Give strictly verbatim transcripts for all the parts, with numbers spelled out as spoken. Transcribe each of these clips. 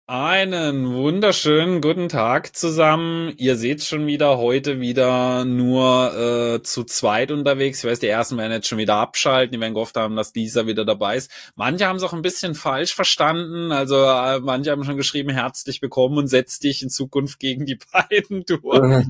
Einen wunderschönen guten Tag zusammen. Ihr seht schon wieder, heute wieder nur äh, zu zweit unterwegs. Ich weiß, die ersten werden jetzt schon wieder abschalten. Die werden gehofft haben, dass dieser wieder dabei ist. Manche haben es auch ein bisschen falsch verstanden. Also äh, manche haben schon geschrieben, herzlich willkommen und setz dich in Zukunft gegen die beiden durch.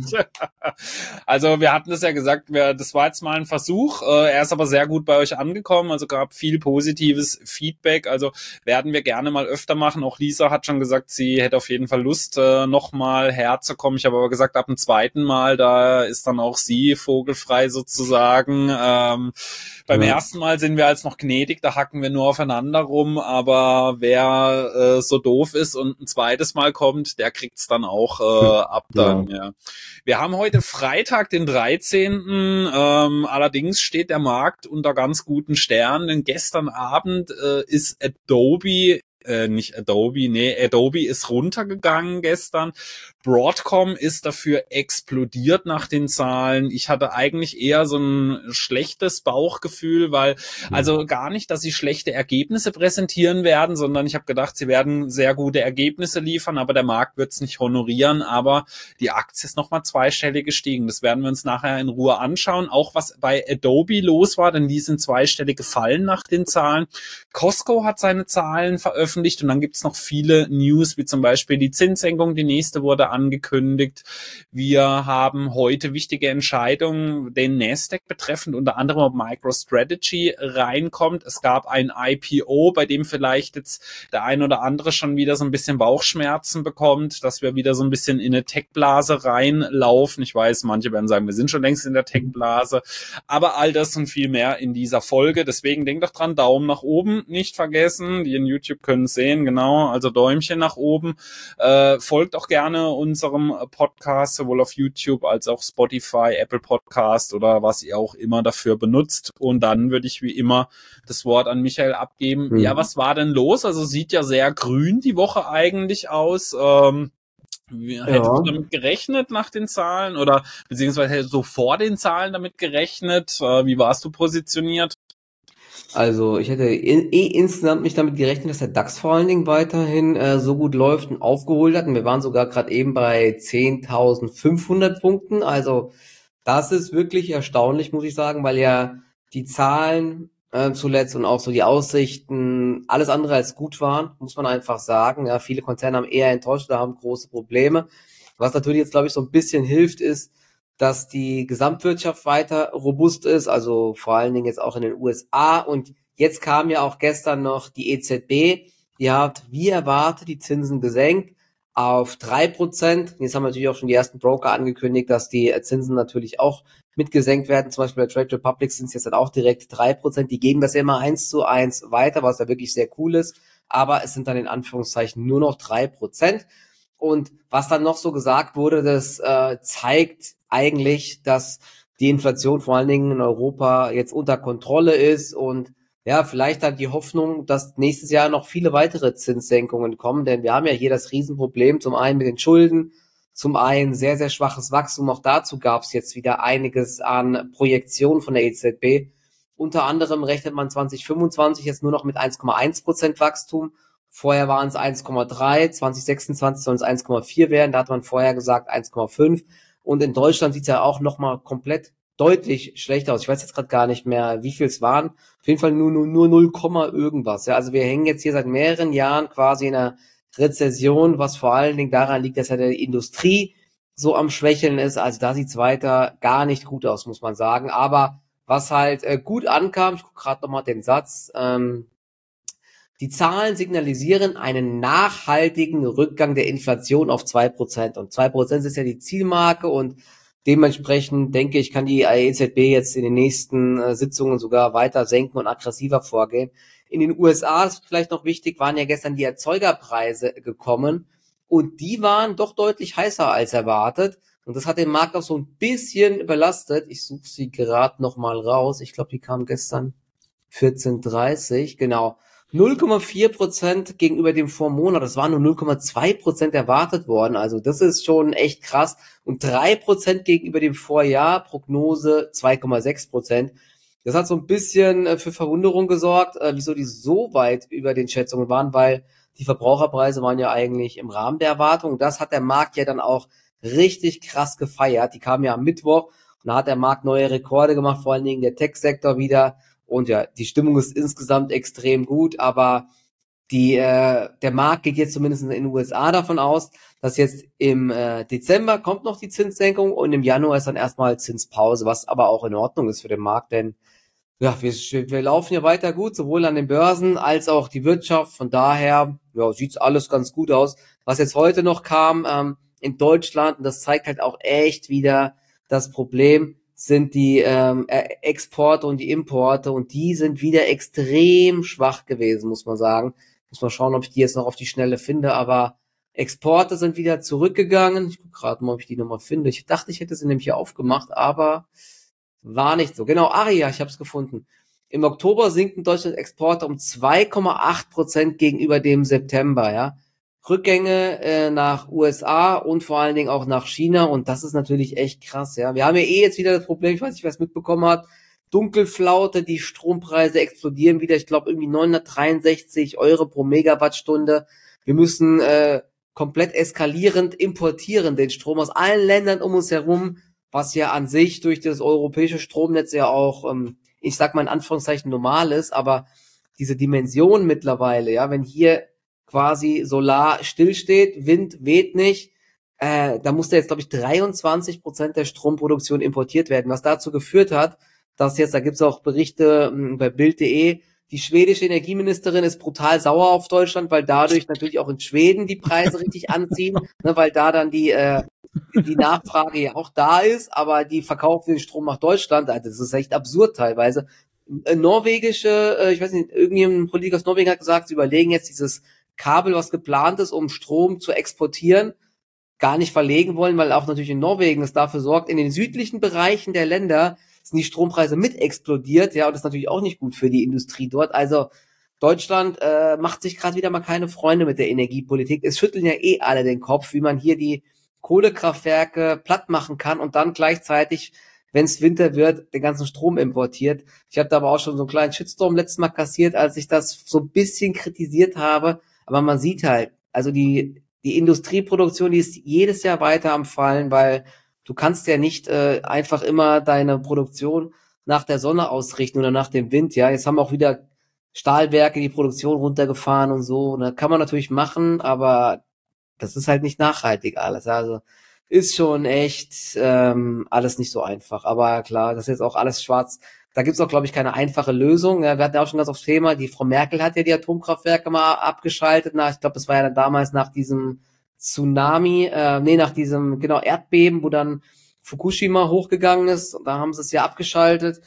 Also wir hatten es ja gesagt, wir, das war jetzt mal ein Versuch. Äh, er ist aber sehr gut bei euch angekommen. Also gab viel positives Feedback. Also werden wir gerne mal öfter machen. Auch Lisa hat schon gesagt, gesagt, sie hätte auf jeden Fall Lust, äh, nochmal herzukommen. Ich habe aber gesagt, ab dem zweiten Mal, da ist dann auch sie vogelfrei sozusagen. Ähm, beim Ja. ersten Mal sind wir als noch gnädig, da hacken wir nur aufeinander rum, aber wer äh, so doof ist und ein zweites Mal kommt, der kriegt's dann auch äh, ab dann. Ja. Ja. Wir haben heute Freitag, den dreizehnten Ähm, allerdings steht der Markt unter ganz guten Sternen, denn gestern Abend äh, ist Adobe Äh, nicht Adobe, nee, Adobe ist runtergegangen gestern. Broadcom ist dafür explodiert nach den Zahlen. Ich hatte eigentlich eher so ein schlechtes Bauchgefühl, weil, also gar nicht, dass sie schlechte Ergebnisse präsentieren werden, sondern ich habe gedacht, sie werden sehr gute Ergebnisse liefern, aber der Markt wird es nicht honorieren, aber die Aktie ist nochmal zweistellig gestiegen. Das werden wir uns nachher in Ruhe anschauen. Auch was bei Adobe los war, denn die sind zweistellig gefallen nach den Zahlen. Costco hat seine Zahlen veröffentlicht und dann gibt's noch viele News, wie zum Beispiel die Zinssenkung, die nächste wurde angekündigt. Wir haben heute wichtige Entscheidungen den Nasdaq betreffend, unter anderem ob MicroStrategy reinkommt. Es gab ein I P O, bei dem vielleicht jetzt der ein oder andere schon wieder so ein bisschen Bauchschmerzen bekommt, dass wir wieder so ein bisschen in eine Tech-Blase reinlaufen. Ich weiß, manche werden sagen, wir sind schon längst in der Tech-Blase, aber all das und viel mehr in dieser Folge. Deswegen denkt doch dran, Daumen nach oben nicht vergessen. Die in YouTube können es sehen, genau, also Däumchen nach oben. Äh, folgt auch gerne unserem Podcast, sowohl auf YouTube als auch Spotify, Apple Podcast oder was ihr auch immer dafür benutzt. Und dann würde ich wie immer das Wort an Michael abgeben. Mhm. Ja, was war denn los? Also sieht ja sehr grün die Woche eigentlich aus. Ähm, Hättest Ja. du damit gerechnet nach den Zahlen oder beziehungsweise hättest du vor den Zahlen damit gerechnet? Äh, wie warst du positioniert? Also ich hätte in, eh insgesamt nicht damit gerechnet, dass der DAX vor allen Dingen weiterhin äh, so gut läuft und aufgeholt hat. Und wir waren sogar gerade eben bei zehntausendfünfhundert Punkten. Also das ist wirklich erstaunlich, muss ich sagen, weil ja die Zahlen äh, zuletzt und auch so die Aussichten alles andere als gut waren, muss man einfach sagen. Ja, viele Konzerne haben eher enttäuscht oder haben große Probleme. Was natürlich jetzt, glaube ich, so ein bisschen hilft, ist, dass die Gesamtwirtschaft weiter robust ist, also vor allen Dingen jetzt auch in den U S A. Und jetzt kam ja auch gestern noch die E Z B, die hat wie erwartet die Zinsen gesenkt auf drei Prozent. Jetzt haben natürlich auch schon die ersten Broker angekündigt, dass die Zinsen natürlich auch mitgesenkt werden. Zum Beispiel bei Trade Republic sind es jetzt dann auch direkt drei Prozent. Die geben das ja immer eins zu eins weiter, was ja wirklich sehr cool ist. Aber es sind dann in Anführungszeichen nur noch drei Prozent. Und was dann noch so gesagt wurde, das äh, zeigt eigentlich, dass die Inflation vor allen Dingen in Europa jetzt unter Kontrolle ist und ja, vielleicht dann die Hoffnung, dass nächstes Jahr noch viele weitere Zinssenkungen kommen, denn wir haben ja hier das Riesenproblem, zum einen mit den Schulden, zum einen sehr, sehr schwaches Wachstum. Auch dazu gab es jetzt wieder einiges an Projektionen von der E Z B. Unter anderem rechnet man zwanzig fünfundzwanzig jetzt nur noch mit eins Komma eins Prozent Wachstum. Vorher waren es eins Komma drei, zwanzig sechsundzwanzig sollen es eins Komma vier werden, da hat man vorher gesagt eins Komma fünf. Und in Deutschland sieht es ja auch nochmal komplett deutlich schlechter aus. Ich weiß jetzt gerade gar nicht mehr, wie viel es waren. Auf jeden Fall nur, nur, nur null, irgendwas. Ja, also wir hängen jetzt hier seit mehreren Jahren quasi in einer Rezession, was vor allen Dingen daran liegt, dass ja die Industrie so am Schwächeln ist. Also da sieht es weiter gar nicht gut aus, muss man sagen. Aber was halt äh, gut ankam, ich gucke gerade nochmal den Satz, ähm, die Zahlen signalisieren einen nachhaltigen Rückgang der Inflation auf zwei Prozent. Und zwei Prozent ist ja die Zielmarke und dementsprechend denke ich, kann die E Z B jetzt in den nächsten äh, Sitzungen sogar weiter senken und aggressiver vorgehen. In den U S A, ist vielleicht noch wichtig, waren ja gestern die Erzeugerpreise gekommen und die waren doch deutlich heißer als erwartet. Und das hat den Markt auch so ein bisschen überlastet. Ich suche sie gerade nochmal raus. Ich glaube, die kam gestern vierzehn Uhr dreißig, genau. null Komma vier Prozent gegenüber dem Vormonat. Das waren nur null Komma zwei Prozent erwartet worden. Also das ist schon echt krass. Und drei Prozent gegenüber dem Vorjahr. Prognose zwei Komma sechs Prozent. Das hat so ein bisschen für Verwunderung gesorgt, wieso die so weit über den Schätzungen waren, weil Die Verbraucherpreise waren ja eigentlich im Rahmen der Erwartung. Das hat der Markt ja dann auch richtig krass gefeiert. Die kamen ja am Mittwoch und da hat der Markt neue Rekorde gemacht, vor allen Dingen der Tech-Sektor wieder. Und ja, die Stimmung ist insgesamt extrem gut, aber die äh, der Markt geht jetzt zumindest in den U S A davon aus, dass jetzt im äh, Dezember kommt noch die Zinssenkung und im Januar ist dann erstmal Zinspause, was aber auch in Ordnung ist für den Markt, denn ja, wir, wir laufen ja weiter gut, sowohl an den Börsen als auch die Wirtschaft. Von daher ja, sieht's alles ganz gut aus. Was jetzt heute noch kam ähm, in Deutschland, und das zeigt halt auch echt wieder das Problem, sind die ähm, Exporte und die Importe und die sind wieder extrem schwach gewesen, muss man sagen. Muss mal schauen, ob ich die jetzt noch auf die Schnelle finde, aber Exporte sind wieder zurückgegangen. Ich gucke gerade mal, ob ich die nochmal finde. Ich dachte, ich hätte sie nämlich hier aufgemacht, aber war nicht so. Genau, Aria, ich habe es gefunden. Im Oktober sinken Deutschland Exporte um zwei Komma acht Prozent gegenüber dem September, ja. Rückgänge äh, nach U S A und vor allen Dingen auch nach China und das ist natürlich echt krass, ja. Wir haben ja eh jetzt wieder das Problem, ich weiß nicht, wer es mitbekommen hat, Dunkelflaute, die Strompreise explodieren wieder, ich glaube irgendwie neunhundertdreiundsechzig Euro pro Megawattstunde. Wir müssen äh, komplett eskalierend importieren den Strom aus allen Ländern um uns herum, was ja an sich durch das europäische Stromnetz ja auch, ähm, ich sag mal in Anführungszeichen normal ist, aber diese Dimension mittlerweile, ja, wenn hier quasi Solar stillsteht, Wind weht nicht, äh, da musste jetzt, glaube ich, dreiundzwanzig Prozent der Stromproduktion importiert werden, was dazu geführt hat, dass jetzt, da gibt's auch Berichte mh, bei Bild punkt de, die schwedische Energieministerin ist brutal sauer auf Deutschland, weil dadurch natürlich auch in Schweden die Preise richtig anziehen, ne, weil da dann die äh, die Nachfrage ja auch da ist, aber die verkaufen den Strom nach Deutschland, also das ist echt absurd teilweise. Äh, norwegische, äh, ich weiß nicht, irgendein Politiker aus Norwegen hat gesagt, sie überlegen jetzt dieses Kabel, was geplant ist, um Strom zu exportieren, gar nicht verlegen wollen, weil auch natürlich in Norwegen es dafür sorgt, in den südlichen Bereichen der Länder sind die Strompreise mit explodiert, ja, und das ist natürlich auch nicht gut für die Industrie dort. Also Deutschland äh, macht sich gerade wieder mal keine Freunde mit der Energiepolitik. Es schütteln ja eh alle den Kopf, wie man hier die Kohlekraftwerke platt machen kann und dann gleichzeitig, wenn es Winter wird, den ganzen Strom importiert. Ich habe da aber auch schon so einen kleinen Shitstorm letztes Mal kassiert, als ich das so ein bisschen kritisiert habe. Aber man sieht halt, also die die Industrieproduktion, die ist jedes Jahr weiter am Fallen, weil du kannst ja nicht äh, einfach immer deine Produktion nach der Sonne ausrichten oder nach dem Wind. Ja, jetzt haben auch wieder Stahlwerke die Produktion runtergefahren und so. Und das kann man natürlich machen, aber das ist halt nicht nachhaltig alles. Also ist schon echt ähm, alles nicht so einfach. Aber klar, das ist jetzt auch alles schwarz. Da gibt's auch, glaube ich, keine einfache Lösung. Ja, wir hatten ja auch schon das aufs Thema. Die Frau Merkel hat ja die Atomkraftwerke mal abgeschaltet. Nach, ich glaube, das war ja dann damals nach diesem Tsunami, äh, nee, nach diesem genau Erdbeben, wo dann Fukushima hochgegangen ist. Da haben sie es ja abgeschaltet.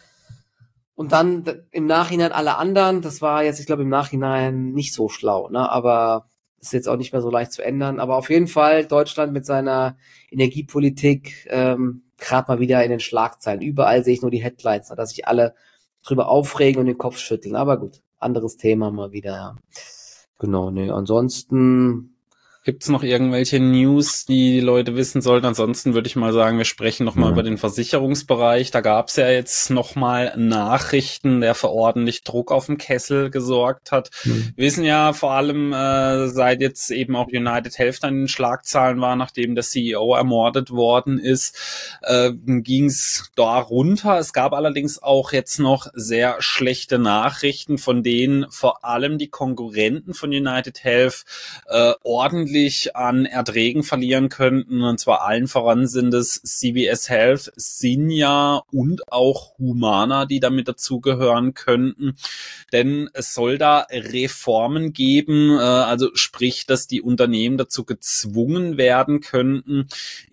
Und dann im Nachhinein alle anderen. Das war jetzt, ich glaube, im Nachhinein nicht so schlau, ne? Aber ist jetzt auch nicht mehr so leicht zu ändern. Aber auf jeden Fall Deutschland mit seiner Energiepolitik ähm, gerade mal wieder in den Schlagzeilen. Überall sehe ich nur die Headlines, dass sich alle drüber aufregen und den Kopf schütteln. Aber gut, anderes Thema mal wieder. Ja. Genau, ne. Ansonsten gibt's noch irgendwelche News, die die Leute wissen sollten? Ansonsten würde ich mal sagen, wir sprechen noch mal ja. über den Versicherungsbereich. Da gab's ja jetzt noch mal Nachrichten, der für ordentlich Druck auf dem Kessel gesorgt hat. Mhm. Wir wissen ja vor allem, äh, seit jetzt eben auch United Health an den Schlagzahlen war, nachdem der C E O ermordet worden ist, äh, ging's da runter. Es gab allerdings auch jetzt noch sehr schlechte Nachrichten, von denen vor allem die Konkurrenten von United Health äh, ordentlich an Erträgen verlieren könnten, und zwar allen voran sind es C V S Health, Cigna und auch Humana, die damit dazugehören könnten, denn es soll da Reformen geben, also sprich, dass die Unternehmen dazu gezwungen werden könnten,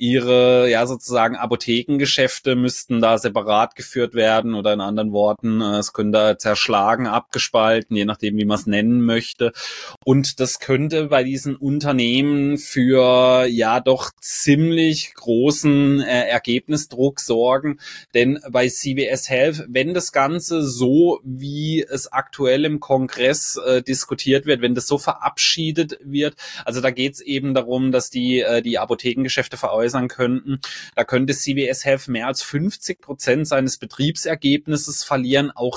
ihre, ja sozusagen Apothekengeschäfte müssten da separat geführt werden oder in anderen Worten, es könnte zerschlagen, abgespalten, je nachdem, wie man es nennen möchte, und das könnte bei diesen Unternehmen Unternehmen für ja doch ziemlich großen äh, Ergebnisdruck sorgen, denn bei C V S Health, wenn das Ganze so, wie es aktuell im Kongress äh, diskutiert wird, wenn das so verabschiedet wird, also da geht es eben darum, dass die äh, die Apothekengeschäfte veräußern könnten, da könnte C V S Health mehr als fünfzig Prozent seines Betriebsergebnisses verlieren, auch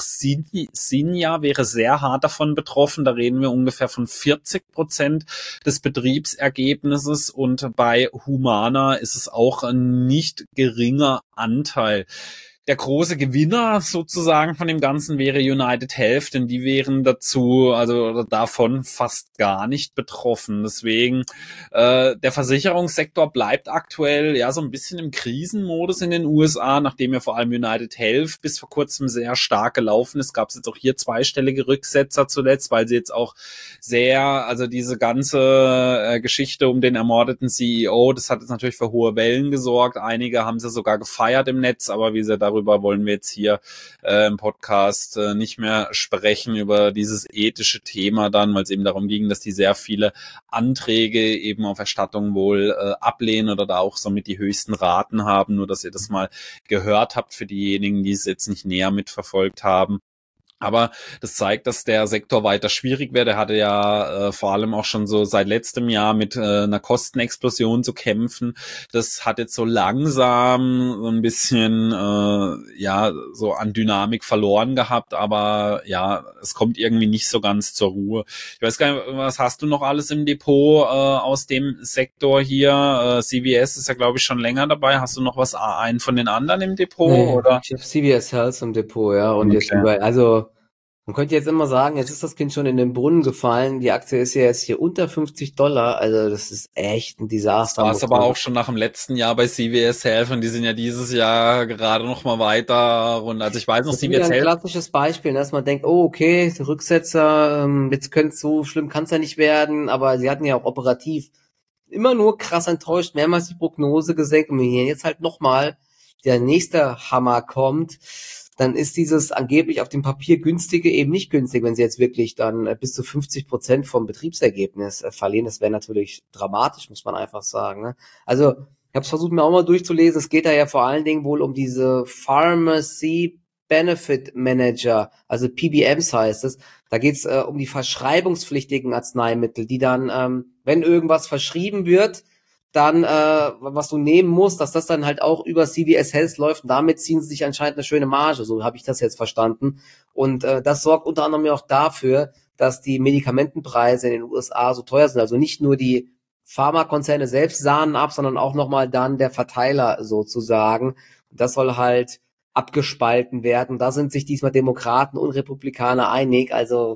Sinja wäre sehr hart davon betroffen, da reden wir ungefähr von vierzig Prozent des Betriebsergebnisses und bei Humana ist es auch ein nicht geringer Anteil. Der große Gewinner sozusagen von dem Ganzen wäre United Health, denn die wären dazu, also davon fast gar nicht betroffen. Deswegen, äh, der Versicherungssektor bleibt aktuell ja so ein bisschen im Krisenmodus in den U S A, nachdem ja vor allem United Health bis vor kurzem sehr stark gelaufen ist. Gab es jetzt auch hier zweistellige Rücksetzer zuletzt, weil sie jetzt auch sehr, also diese ganze äh, Geschichte um den ermordeten C E O, das hat jetzt natürlich für hohe Wellen gesorgt. Einige haben sie sogar gefeiert im Netz, aber wie sie da Darüber wollen wir jetzt hier äh, im Podcast äh, nicht mehr sprechen, über dieses ethische Thema dann, weil es eben darum ging, dass die sehr viele Anträge eben auf Erstattung wohl äh, ablehnen oder da auch somit die höchsten Raten haben, nur dass ihr das mal gehört habt für diejenigen, die es jetzt nicht näher mitverfolgt haben. Aber das zeigt, dass der Sektor weiter schwierig wird. Er hatte ja äh, vor allem auch schon so seit letztem Jahr mit äh, einer Kostenexplosion zu kämpfen. Das hat jetzt so langsam so ein bisschen äh, ja so an Dynamik verloren gehabt, aber ja, es kommt irgendwie nicht so ganz zur Ruhe. Ich weiß gar nicht, was hast du noch alles im Depot äh, aus dem Sektor hier? Äh, C V S ist ja, glaube ich, schon länger dabei. Hast du noch was einen von den anderen im Depot? Nee, oder? ich habe C V S Health im Depot, ja, und Okay. jetzt überall, also man könnte jetzt immer sagen, jetzt ist das Kind schon in den Brunnen gefallen. Die Aktie ist ja jetzt hier unter fünfzig Dollar. Also das ist echt ein Desaster. Das war es aber auch schon nach dem letzten Jahr bei C V S Health und die sind ja dieses Jahr gerade noch mal weiter runter. Also ich weiß noch, das C V ist S ein Health. klassisches Beispiel, dass man denkt, oh okay, Rücksetzer, ähm, jetzt könnte es so schlimm, kann es ja nicht werden. Aber sie hatten ja auch operativ immer nur krass enttäuscht, mehrmals die Prognose gesenkt. Und wenn hier jetzt halt nochmal der nächste Hammer kommt, dann ist dieses angeblich auf dem Papier günstige eben nicht günstig, wenn sie jetzt wirklich dann äh, bis zu fünfzig Prozent vom Betriebsergebnis äh, verlieren. Das wäre natürlich dramatisch, muss man einfach sagen. Ne? Also ich habe es versucht, mir auch mal durchzulesen. Es geht da ja vor allen Dingen wohl um diese Pharmacy Benefit Manager, also P B Ms heißt es. Da geht es äh, um die verschreibungspflichtigen Arzneimittel, die dann, ähm, wenn irgendwas verschrieben wird, dann, äh, was du nehmen musst, dass das dann halt auch über C V S Health läuft und damit ziehen sie sich anscheinend eine schöne Marge, so habe ich das jetzt verstanden. Und äh, das sorgt unter anderem ja auch dafür, dass die Medikamentenpreise in den U S A so teuer sind. Also nicht nur die Pharmakonzerne selbst sahnen ab, sondern auch nochmal dann der Verteiler sozusagen. Und das soll halt abgespalten werden. Da sind sich diesmal Demokraten und Republikaner einig. Also,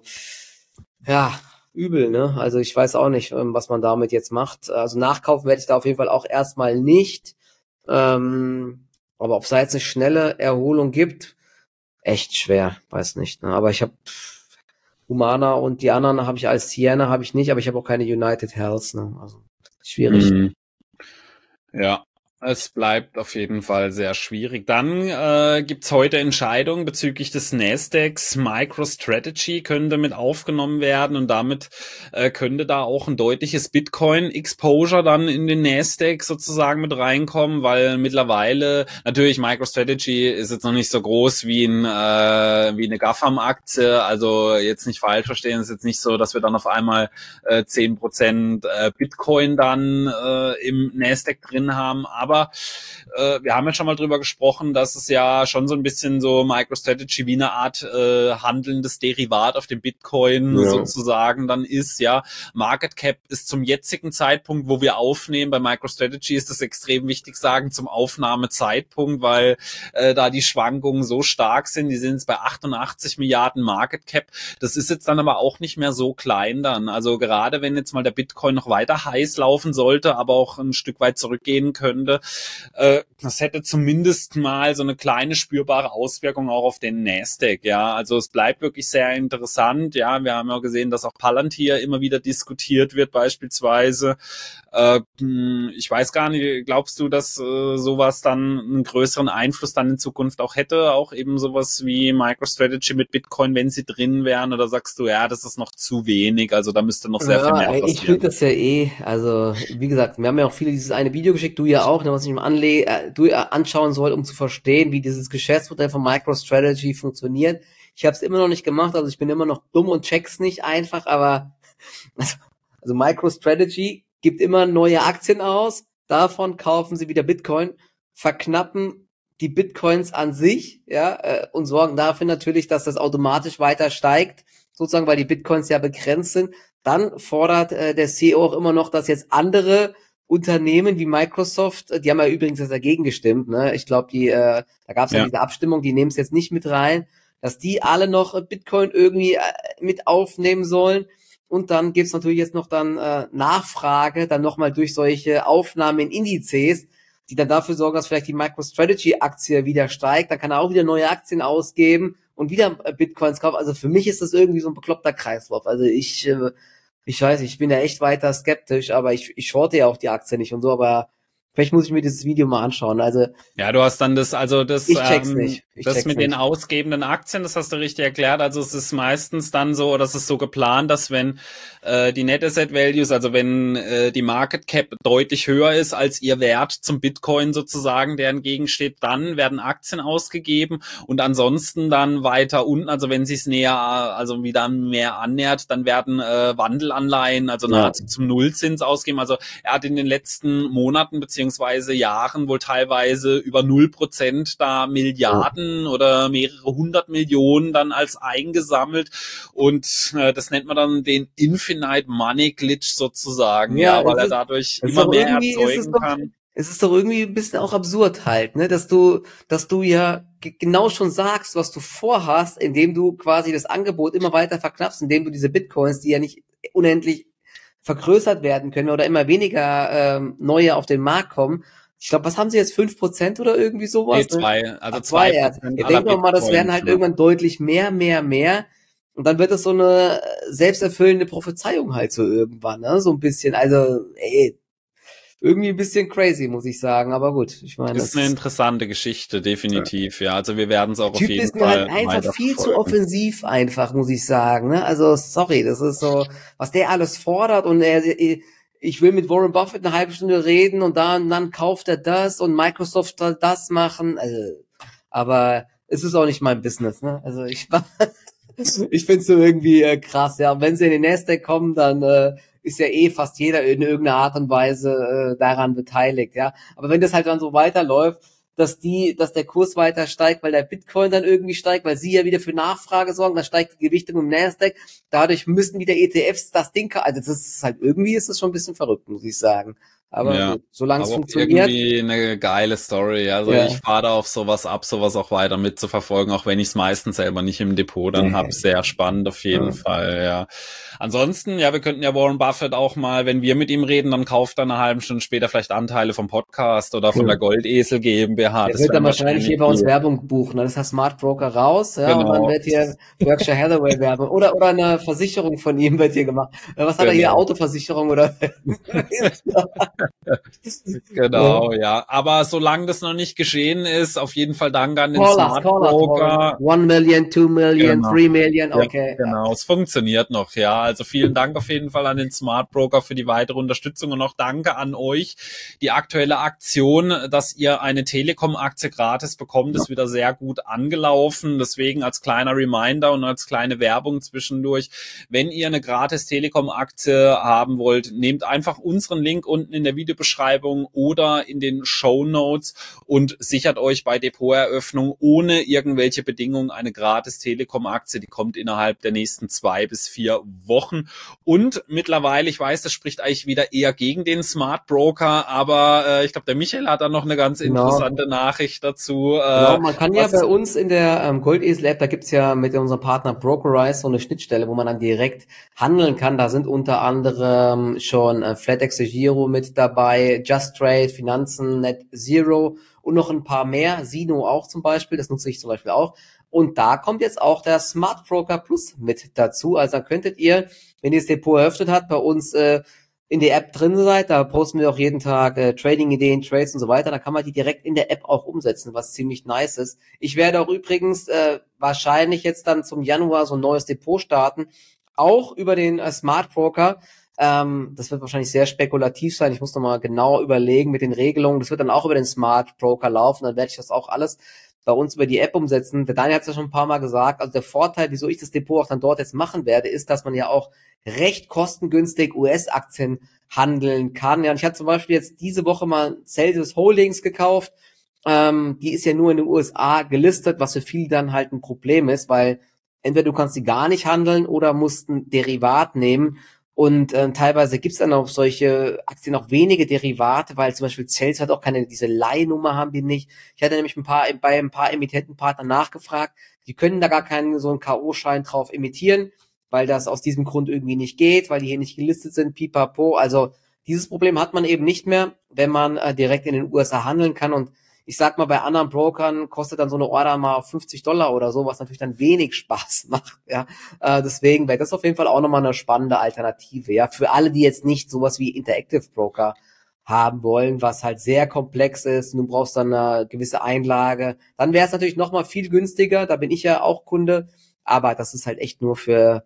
ja, übel, ne? Also ich weiß auch nicht, was man damit jetzt macht. Also nachkaufen werde ich da auf jeden Fall auch erstmal nicht. Ähm, aber ob es da jetzt eine schnelle Erholung gibt, echt schwer, weiß nicht. Ne? Aber ich habe Humana und die anderen habe ich als Sienna habe ich nicht, aber ich habe auch keine United Health. Ne? Also schwierig. Mhm. Ja. Es bleibt auf jeden Fall sehr schwierig. Dann äh, gibt's heute Entscheidungen bezüglich des Nasdaqs. MicroStrategy könnte mit aufgenommen werden und damit äh, könnte da auch ein deutliches Bitcoin-Exposure dann in den Nasdaq sozusagen mit reinkommen, weil mittlerweile natürlich MicroStrategy ist jetzt noch nicht so groß wie, ein, äh, wie eine GAFAM-Aktie. Also jetzt nicht falsch verstehen, es ist jetzt nicht so, dass wir dann auf einmal äh, zehn Prozent äh, Bitcoin dann äh, im Nasdaq drin haben. Aber äh, wir haben ja schon mal drüber gesprochen, dass es ja schon so ein bisschen so MicroStrategy wie eine Art äh, handelndes Derivat auf dem Bitcoin Ja. sozusagen dann ist. Ja, Market Cap ist zum jetzigen Zeitpunkt, wo wir aufnehmen, bei MicroStrategy ist das extrem wichtig sagen, zum Aufnahmezeitpunkt, weil äh, da die Schwankungen so stark sind. Die sind jetzt bei achtundachtzig Milliarden Market Cap. Das ist jetzt dann aber auch nicht mehr so klein dann. Also gerade wenn jetzt mal der Bitcoin noch weiter heiß laufen sollte, aber auch ein Stück weit zurückgehen könnte, äh, das hätte zumindest mal so eine kleine spürbare Auswirkung auch auf den Nasdaq, ja, also es bleibt wirklich sehr interessant, ja, wir haben ja gesehen, dass auch Palantir immer wieder diskutiert wird beispielsweise, Äh, ich weiß gar nicht, glaubst du, dass äh, sowas dann einen größeren Einfluss dann in Zukunft auch hätte? Auch eben sowas wie MicroStrategy mit Bitcoin, wenn sie drin wären? Oder sagst du, ja, das ist noch zu wenig, also da müsste noch sehr viel mehr Ja, ich passieren? finde das ja eh, also wie gesagt, wir haben ja auch viele dieses eine Video geschickt, du ja auch, ne, was ich mir anle äh, du äh, anschauen soll, um zu verstehen, wie dieses Geschäftsmodell von MicroStrategy funktioniert. Ich habe es immer noch nicht gemacht, also ich bin immer noch dumm und check's nicht einfach, aber also, also MicroStrategy gibt immer neue Aktien aus, davon kaufen sie wieder Bitcoin, verknappen die Bitcoins an sich, ja, äh, und sorgen dafür natürlich, dass das automatisch weiter steigt, sozusagen, weil die Bitcoins ja begrenzt sind. Dann fordert äh, der C E O auch immer noch, dass jetzt andere Unternehmen wie Microsoft, äh, die haben ja übrigens jetzt dagegen gestimmt, ne? Ich glaube, die, äh, da gab es ja. ja diese Abstimmung, die nehmen es jetzt nicht mit rein, dass die alle noch Bitcoin irgendwie äh, mit aufnehmen sollen. Und dann gibt's natürlich jetzt noch dann äh, Nachfrage, dann nochmal durch solche Aufnahmen in Indizes, die dann dafür sorgen, dass vielleicht die MicroStrategy-Aktie wieder steigt. Dann kann er auch wieder neue Aktien ausgeben und wieder Bitcoins kaufen. Also für mich ist das irgendwie so ein bekloppter Kreislauf. Also ich, äh, ich weiß, ich bin ja echt weiter skeptisch, aber ich, ich shorte ja auch die Aktie nicht und so, aber vielleicht muss ich mir dieses Video mal anschauen. Also ja, du hast dann das, also das, ich check's ähm, nicht. Ich das check's mit nicht. den ausgebenden Aktien, das hast du richtig erklärt. Also es ist meistens dann so, oder es ist so geplant, dass wenn äh, die Net Asset Values, also wenn äh, die Market Cap deutlich höher ist als ihr Wert zum Bitcoin sozusagen, der entgegensteht, dann werden Aktien ausgegeben und ansonsten dann weiter unten, also wenn sie es näher, also wieder mehr annähert, dann werden äh, Wandelanleihen, also Ja. nahezu zum Nullzins ausgegeben. Also er hat in den letzten Monaten beziehungsweise Jahren wohl teilweise über null Prozent da Milliarden ja. oder mehrere hundert Millionen dann als eingesammelt und äh, das nennt man dann den Infinite Money Glitch sozusagen, ja, ja weil er dadurch immer mehr erzeugen doch, kann. Es ist doch irgendwie ein bisschen auch absurd halt, ne, dass du, dass du ja g- genau schon sagst, was du vorhast, indem du quasi das Angebot immer weiter verknappst, indem du diese Bitcoins, die ja nicht unendlich vergrößert werden können oder immer weniger ähm, neue auf den Markt kommen. Ich glaube, was haben sie jetzt, fünf Prozent oder irgendwie sowas? Nee, zwei, also Ach, zwei zwei erst. Prozent Ja, aller denk doch mal, das werden halt Bitcoins, irgendwann deutlich mehr, mehr, mehr. Und dann wird es so eine selbsterfüllende Prophezeiung halt so irgendwann, ne? So ein bisschen, also, ey, irgendwie ein bisschen crazy, muss ich sagen, aber gut, ich meine, ist eine interessante Geschichte, definitiv, ja, also wir werden es auch auf Typ jeden ist mir Fall halt einfach viel zu offensiv einfach, muss ich sagen, ne? Also, sorry, das ist so, was der alles fordert und er, ich will mit Warren Buffett eine halbe Stunde reden und dann, dann kauft er das und Microsoft soll das machen, also, aber es ist auch nicht mein Business, ne? Also, ich ich find's so irgendwie äh, krass, ja, und wenn sie in den Nasdaq kommen, dann äh, ist ja eh fast jeder in irgendeiner Art und Weise äh, daran beteiligt, ja. Aber wenn das halt dann so weiterläuft, dass die, dass der Kurs weiter steigt, weil der Bitcoin dann irgendwie steigt, weil sie ja wieder für Nachfrage sorgen, dann steigt die Gewichtung im Nasdaq, dadurch müssen wieder E T Fs das Ding, also das ist halt, irgendwie ist das schon ein bisschen verrückt, muss ich sagen. Aber ja, gut, solange es aber funktioniert. irgendwie eine geile Story. Also Ja. ich fahre da auf sowas ab, sowas auch weiter mitzuverfolgen, auch wenn ich es meistens selber nicht im Depot dann habe. Sehr spannend auf jeden Ja. Fall, ja. Ansonsten, ja, wir könnten ja Warren Buffett auch mal, wenn wir mit ihm reden, dann kauft er eine halbe Stunde später vielleicht Anteile vom Podcast oder von Ja. der Goldesel GmbH. Der Das wird dann wären wahrscheinlich hier bei uns die- Werbung buchen. Dann ist der Smart Broker raus, ja, und dann Genau. wird hier Berkshire Hathaway Werbung oder oder eine Versicherung von ihm wird hier gemacht. Äh, Was hat er hier? Genau. Autoversicherung oder? Genau, ja. Aber solange das noch nicht geschehen ist, auf jeden Fall Dank an den Call us, Smart call us, Broker. Warren. One million, two million, Genau. three million, Ja, okay. genau, es funktioniert noch, ja. Also vielen Dank auf jeden Fall an den Smart Broker für die weitere Unterstützung und auch danke an euch. Die aktuelle Aktion, dass ihr eine Telekom-Aktie gratis bekommt, ist wieder sehr gut angelaufen. Deswegen als kleiner Reminder und als kleine Werbung zwischendurch, wenn ihr eine gratis Telekom-Aktie haben wollt, nehmt einfach unseren Link unten in der Videobeschreibung oder in den Shownotes und sichert euch bei Depoteröffnung ohne irgendwelche Bedingungen eine gratis Telekom-Aktie. Die kommt innerhalb der nächsten zwei bis vier Wochen. Und mittlerweile, ich weiß, das spricht eigentlich wieder eher gegen den Smart Broker, aber äh, ich glaube, der Michael hat da noch eine ganz Genau. interessante Nachricht dazu. Äh, Genau, man kann ja was- bei uns in der ähm, Goldesel App, da gibt's ja mit unserem Partner Brokerize so eine Schnittstelle, wo man dann direkt handeln kann. Da sind unter anderem schon äh, FlatEx Giro mit dabei, Just Trade, Finanzen, Net Zero und noch ein paar mehr. Sino auch zum Beispiel, das nutze ich zum Beispiel auch. Und da kommt jetzt auch der Smart Broker Plus mit dazu. Also da könntet ihr, wenn ihr das Depot eröffnet habt, bei uns äh, in der App drin seid, da posten wir auch jeden Tag äh, Trading-Ideen, Trades und so weiter, dann kann man die direkt in der App auch umsetzen, was ziemlich nice ist. Ich werde auch übrigens äh, wahrscheinlich jetzt dann zum Januar so ein neues Depot starten, auch über den äh, Smart Broker. Ähm, das wird wahrscheinlich sehr spekulativ sein. Ich muss nochmal genau überlegen mit den Regelungen. Das wird dann auch über den Smart Broker laufen. Dann werde ich das auch alles bei uns über die App umsetzen. Der Daniel hat es ja schon ein paar Mal gesagt. Also der Vorteil, wieso ich das Depot auch dann dort jetzt machen werde, ist, dass man ja auch recht kostengünstig U S-Aktien handeln kann. Ja, und ich hatte zum Beispiel jetzt diese Woche mal Celsius Holdings gekauft. Ähm, die ist ja nur in den U S A gelistet, was für viele dann halt ein Problem ist, weil entweder du kannst die gar nicht handeln oder musst ein Derivat nehmen. Und ähm, teilweise gibt's dann auf solche Aktien auch wenige Derivate, weil zum Beispiel Celsius hat auch keine, diese Leihnummer haben die nicht. Ich hatte nämlich ein paar bei ein paar Emittentenpartnern nachgefragt, die können da gar keinen so einen K O-Schein drauf emittieren, weil das aus diesem Grund irgendwie nicht geht, weil die hier nicht gelistet sind, pipapo. Also dieses Problem hat man eben nicht mehr, wenn man äh, direkt in den U S A handeln kann. Und ich sag mal, bei anderen Brokern kostet dann so eine Order mal fünfzig Dollar oder so, was natürlich dann wenig Spaß macht, ja. Äh, deswegen wäre das auf jeden Fall auch nochmal eine spannende Alternative, ja. Für alle, die jetzt nicht sowas wie Interactive Broker haben wollen, was halt sehr komplex ist, und du brauchst dann eine gewisse Einlage, dann wäre es natürlich nochmal viel günstiger, da bin ich ja auch Kunde, aber das ist halt echt nur für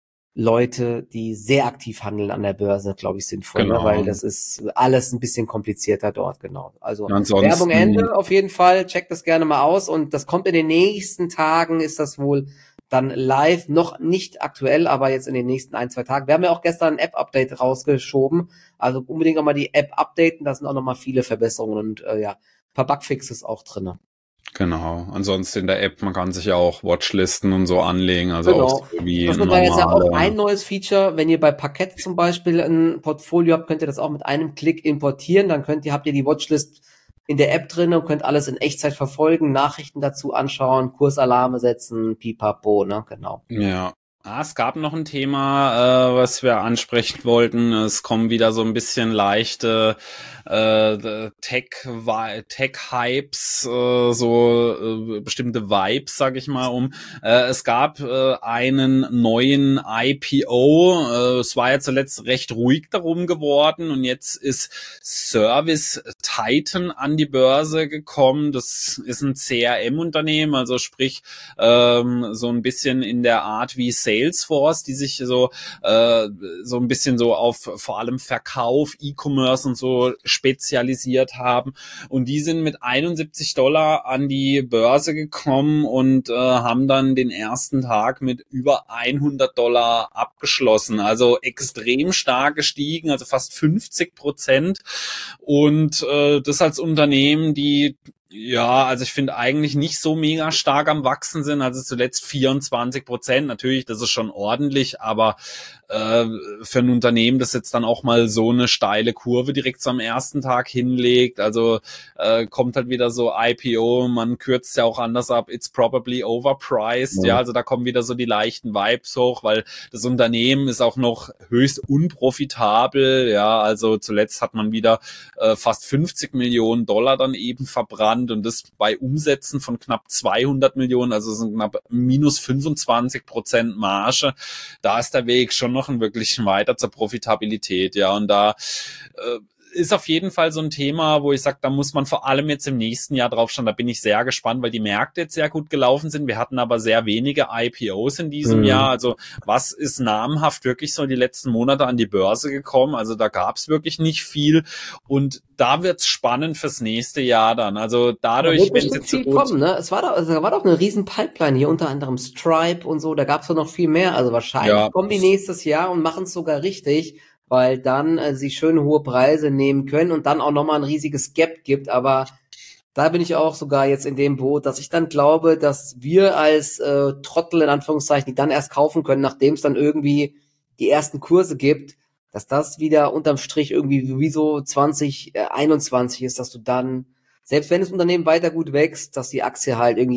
Leute, die sehr aktiv handeln an der Börse, glaube ich, sinnvoll, Genau. ne? Weil das ist alles ein bisschen komplizierter dort, genau. Also Ansonsten, Werbung Ende auf jeden Fall, checkt das gerne mal aus und das kommt in den nächsten Tagen, ist das wohl dann live, noch nicht aktuell, aber jetzt in den nächsten ein, zwei Tagen. Wir haben ja auch gestern ein App-Update rausgeschoben, also unbedingt nochmal die App updaten, da sind auch nochmal viele Verbesserungen und äh, ja, ein paar Bugfixes auch drinne. Genau. Ansonsten in der App, man kann sich ja auch Watchlisten und so anlegen, also genau. auch so wie Das wird normale. jetzt ja auch ein neues Feature, wenn ihr bei Parkett zum Beispiel ein Portfolio habt, könnt ihr das auch mit einem Klick importieren, dann könnt ihr, habt ihr die Watchlist in der App drin und könnt alles in Echtzeit verfolgen, Nachrichten dazu anschauen, Kursalarme setzen, pipapo, ne, genau. Ja. Ah, es gab noch ein Thema, äh, was wir ansprechen wollten. Es kommen wieder so ein bisschen leichte äh, Tech, Tech-Hypes, äh, so äh, bestimmte Vibes, sag ich mal, um. Äh, es gab äh, einen neuen I P O. Äh, es war ja zuletzt recht ruhig darum geworden und jetzt ist Service Titan an die Börse gekommen. Das ist ein C R M-Unternehmen, also sprich ähm, so ein bisschen in der Art wie Salesforce, die sich so äh, so ein bisschen so auf vor allem Verkauf, E-Commerce und so spezialisiert haben. Und die sind mit einundsiebzig Dollar an die Börse gekommen und äh, haben dann den ersten Tag mit über hundert Dollar abgeschlossen. Also extrem stark gestiegen, also fast fünfzig Prozent. Und äh, das als Unternehmen, die ja, also ich finde eigentlich nicht so mega stark am Wachsen sind, also zuletzt vierundzwanzig Prozent. Natürlich, das ist schon ordentlich, aber äh, für ein Unternehmen, das jetzt dann auch mal so eine steile Kurve direkt so am ersten Tag hinlegt, also äh, kommt halt wieder so I P O, man kürzt ja auch anders ab, it's probably overpriced, ja, ja also da kommen wieder so die leichten Vibes hoch, weil das Unternehmen ist auch noch höchst unprofitabel, ja, also zuletzt hat man wieder äh, fast fünfzig Millionen Dollar dann eben verbrannt und das bei Umsätzen von knapp zweihundert Millionen, also sind knapp minus fünfundzwanzig Prozent Marge. Da ist der Weg schon noch ein wirklich weiter zur Profitabilität, ja, und da äh, ist auf jeden Fall so ein Thema, wo ich sage, da muss man vor allem jetzt im nächsten Jahr drauf schauen. Da bin ich sehr gespannt, weil die Märkte jetzt sehr gut gelaufen sind. Wir hatten aber sehr wenige I P Os in diesem mhm. Jahr. Also was ist namhaft wirklich so die letzten Monate an die Börse gekommen? Also da gab es wirklich nicht viel. Und da wird's spannend fürs nächste Jahr dann. Also dadurch, wenn es jetzt viel so kommen, ne? Es war doch, also da war doch eine riesen Pipeline hier, unter anderem Stripe und so. Da gab's doch noch viel mehr. Also wahrscheinlich ja. kommen die nächstes Jahr und machen es sogar richtig, weil dann äh, sie schön hohe Preise nehmen können und dann auch nochmal ein riesiges Gap gibt. Aber da bin ich auch sogar jetzt in dem Boot, dass ich dann glaube, dass wir als äh, Trottel in Anführungszeichen, die dann erst kaufen können, nachdem es dann irgendwie die ersten Kurse gibt, dass das wieder unterm Strich irgendwie wie so zwanzig einundzwanzig ist, dass du dann, selbst wenn das Unternehmen weiter gut wächst, dass die Aktie halt irgendwie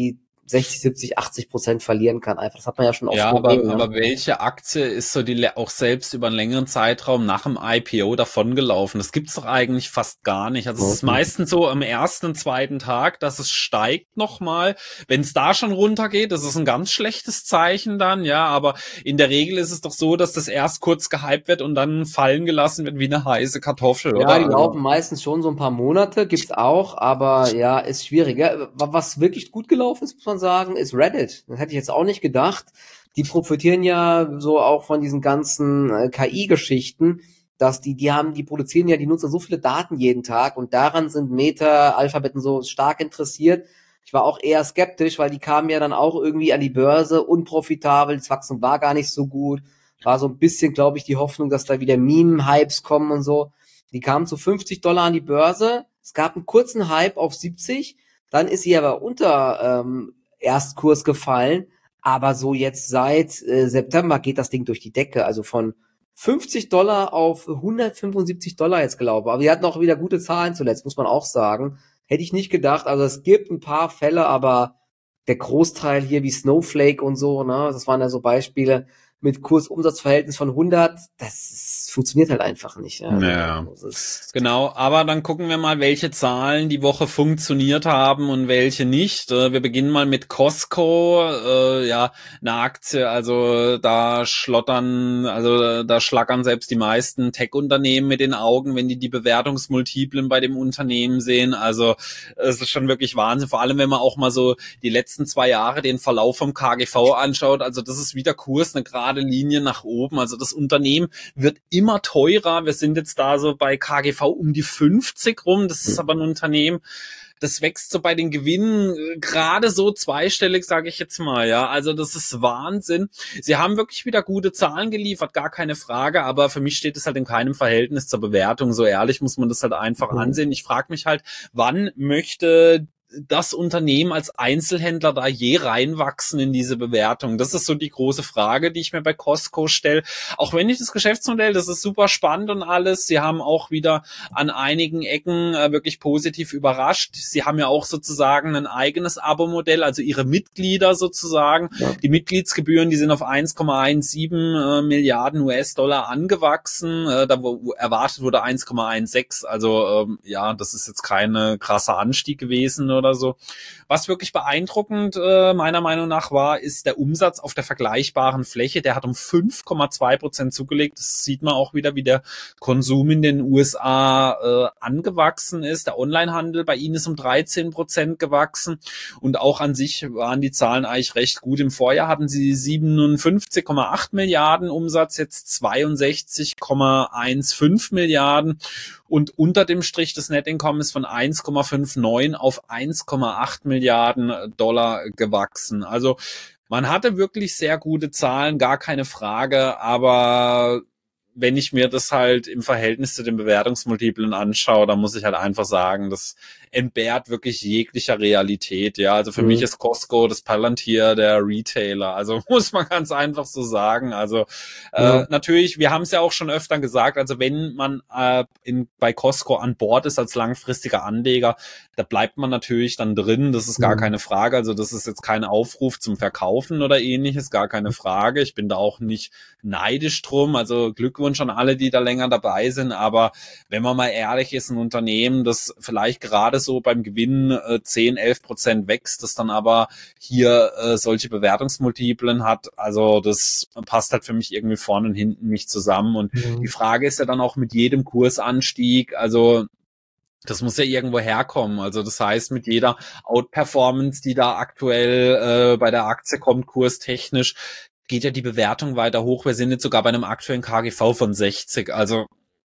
sechzig, siebzig, achtzig Prozent verlieren kann. Einfach, das hat man ja schon oft Ja, aber, gesehen. Ne? aber welche Aktie ist so die le- auch selbst über einen längeren Zeitraum nach dem I P O davongelaufen? Das gibt's doch eigentlich fast gar nicht. Also es ist Okay. meistens so am ersten und zweiten Tag, dass es steigt nochmal. Wenn es da schon runtergeht, das ist ein ganz schlechtes Zeichen dann, ja. Aber in der Regel ist es doch so, dass das erst kurz gehypt wird und dann fallen gelassen wird wie eine heiße Kartoffel, Ja, oder? die Also, laufen meistens schon so ein paar Monate, gibt's auch, aber ja, ist schwierig. Ja, was wirklich gut gelaufen ist, muss man sagen, ist Reddit. Das hätte ich jetzt auch nicht gedacht. Die profitieren ja so auch von diesen ganzen äh, K I-Geschichten, dass die, die haben, die produzieren ja, die nutzen so viele Daten jeden Tag und daran sind Meta, Alphabet so stark interessiert. Ich war auch eher skeptisch, weil die kamen ja dann auch irgendwie an die Börse, unprofitabel, das Wachstum war gar nicht so gut. War so ein bisschen, glaube ich, die Hoffnung, dass da wieder Meme-Hypes kommen und so. Die kamen zu fünfzig Dollar an die Börse. Es gab einen kurzen Hype auf siebzig. Dann ist sie aber unter ähm, Erstkurs gefallen. Aber so jetzt seit äh, September geht das Ding durch die Decke. Also von fünfzig Dollar auf hundertfünfundsiebzig Dollar jetzt, glaube ich. Aber die hatten auch wieder gute Zahlen zuletzt, muss man auch sagen. Hätte ich nicht gedacht. Also es gibt ein paar Fälle, aber der Großteil hier wie Snowflake und so, ne, das waren ja so Beispiele mit Kurs-Umsatz-Verhältnis von hundert, das ist, funktioniert halt einfach nicht. Ja. ja. Das ist, Genau, aber dann gucken wir mal, welche Zahlen die Woche funktioniert haben und welche nicht. Äh, Wir beginnen mal mit Costco, äh, ja, eine Aktie, also da schlottern, also da schlackern selbst die meisten Tech-Unternehmen mit den Augen, wenn die die Bewertungsmultiplen bei dem Unternehmen sehen. Also es ist schon wirklich Wahnsinn, vor allem wenn man auch mal so die letzten zwei Jahre den Verlauf vom K G V anschaut. Also das ist wieder Kurs, eine gerade Linie nach oben. Also das Unternehmen wird immer teurer. Wir sind jetzt da so bei K G V um die fünfzig rum. Das ist aber ein Unternehmen, das wächst so bei den Gewinnen äh, gerade so zweistellig, sage ich jetzt mal. Ja, also das ist Wahnsinn. Sie haben wirklich wieder gute Zahlen geliefert, gar keine Frage. Aber für mich steht es halt in keinem Verhältnis zur Bewertung. So ehrlich muss man das halt einfach mhm. ansehen. Ich frage mich halt, wann möchte das Unternehmen als Einzelhändler da je reinwachsen in diese Bewertung? Das ist so die große Frage, die ich mir bei Costco stelle. Auch wenn ich das Geschäftsmodell, das ist super spannend und alles. Sie haben auch wieder an einigen Ecken äh, wirklich positiv überrascht. Sie haben ja auch sozusagen ein eigenes Abo-Modell, also ihre Mitglieder sozusagen. Ja. Die Mitgliedsgebühren, die sind auf eins Komma siebzehn äh, Milliarden U S-Dollar angewachsen. Äh, da wo erwartet wurde eins Komma sechzehn. Also ähm, ja, das ist jetzt kein krasser Anstieg gewesen oder so. Was wirklich beeindruckend äh, meiner Meinung nach war, ist der Umsatz auf der vergleichbaren Fläche. Der hat um fünf Komma zwei Prozent zugelegt. Das sieht man auch wieder, wie der Konsum in den U S A äh, angewachsen ist. Der Onlinehandel bei ihnen ist um dreizehn Prozent gewachsen und auch an sich waren die Zahlen eigentlich recht gut. Im Vorjahr hatten sie siebenundfünfzig Komma acht Milliarden Umsatz, jetzt zweiundsechzig Komma fünfzehn Milliarden. Und unter dem Strich des Net Income ist von eins Komma neunundfünfzig auf eins Komma acht Milliarden Dollar gewachsen. Also man hatte wirklich sehr gute Zahlen, gar keine Frage, aber wenn ich mir das halt im Verhältnis zu den Bewertungsmultiplen anschaue, dann muss ich halt einfach sagen, das entbehrt wirklich jeglicher Realität. Ja, also für mhm. mich ist Costco das Palantir der Retailer. Also muss man ganz einfach so sagen. Also ja. äh, natürlich, wir haben es ja auch schon öfter gesagt, also wenn man äh, in, bei Costco an Bord ist als langfristiger Anleger, da bleibt man natürlich dann drin. Das ist gar mhm. keine Frage. Also das ist jetzt kein Aufruf zum Verkaufen oder ähnliches, gar keine Frage. Ich bin da auch nicht neidisch drum. Also Glückwunsch an alle, die da länger dabei sind. Aber wenn man mal ehrlich ist, ein Unternehmen, das vielleicht gerade so beim Gewinn äh, zehn, elf Prozent wächst, das dann aber hier äh, solche Bewertungsmultiplen hat, also das passt halt für mich irgendwie vorne und hinten nicht zusammen. Und mhm. die Frage ist ja dann auch mit jedem Kursanstieg, also das muss ja irgendwo herkommen. Also das heißt, mit jeder Outperformance, die da aktuell äh, bei der Aktie kommt, kurstechnisch, geht ja die Bewertung weiter hoch. Wir sind jetzt sogar bei einem aktuellen K G V von sechzig. Also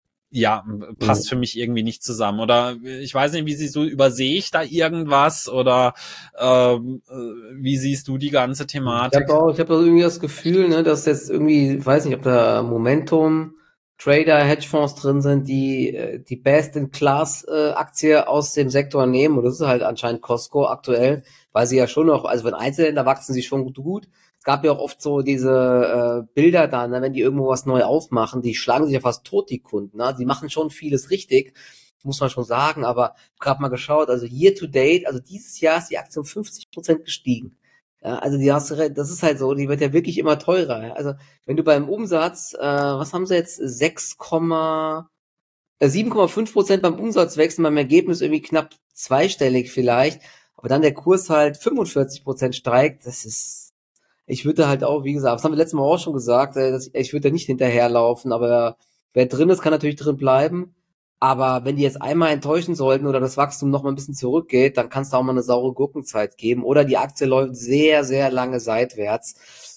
ja, passt für mich irgendwie nicht zusammen. Oder ich weiß nicht, wie siehst du, übersehe ich da irgendwas? Oder ähm, wie siehst du die ganze Thematik? Ich habe auch, ich habe irgendwie das Gefühl, ne, dass jetzt irgendwie, ich weiß nicht, ob da Momentum Trader, Hedgefonds drin sind, die die Best-in-Class-Aktie aus dem Sektor nehmen. Und das ist halt anscheinend Costco aktuell, weil sie ja schon noch, also wenn Einzelhändler wachsen sie schon gut. Es gab ja auch oft so diese äh, Bilder da, ne, wenn die irgendwo was neu aufmachen, die schlagen sich ja fast tot, die Kunden. Ne? Die machen schon vieles richtig, muss man schon sagen. Aber ich habe gerade mal geschaut, also year to date, also dieses Jahr ist die Aktie um fünfzig Prozent gestiegen. Ja, also die hast du, re- das ist halt so, die wird ja wirklich immer teurer. Also wenn du beim Umsatz, äh, was haben sie jetzt, sechs, äh, sieben Komma fünf Prozent beim Umsatz wechseln, beim Ergebnis irgendwie knapp zweistellig vielleicht, aber dann der Kurs halt fünfundvierzig Prozent steigt, das ist, ich würde halt auch, wie gesagt, das haben wir letztes Mal auch schon gesagt, äh, dass ich, ich würde da nicht hinterherlaufen, aber wer drin ist, kann natürlich drin bleiben. Aber wenn die jetzt einmal enttäuschen sollten oder das Wachstum noch mal ein bisschen zurückgeht, dann kann es da auch mal eine saure Gurkenzeit geben. Oder die Aktie läuft sehr, sehr lange seitwärts.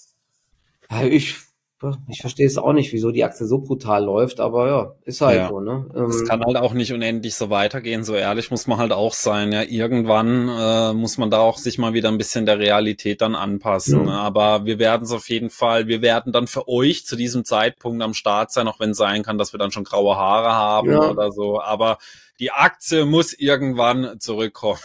Ja, ich, ich verstehe es auch nicht, wieso die Aktie so brutal läuft, aber ja, ist halt Ja. so, ne? Es kann Ähm, halt auch nicht unendlich so weitergehen, so ehrlich muss man halt auch sein. Ja, irgendwann äh, muss man da auch sich mal wieder ein bisschen der Realität dann anpassen. ja. Ne? Aber wir werden es auf jeden Fall, wir werden dann für euch zu diesem Zeitpunkt am Start sein, auch wenn es sein kann, dass wir dann schon graue Haare haben Ja. oder so. Aber die Aktie muss irgendwann zurückkommen.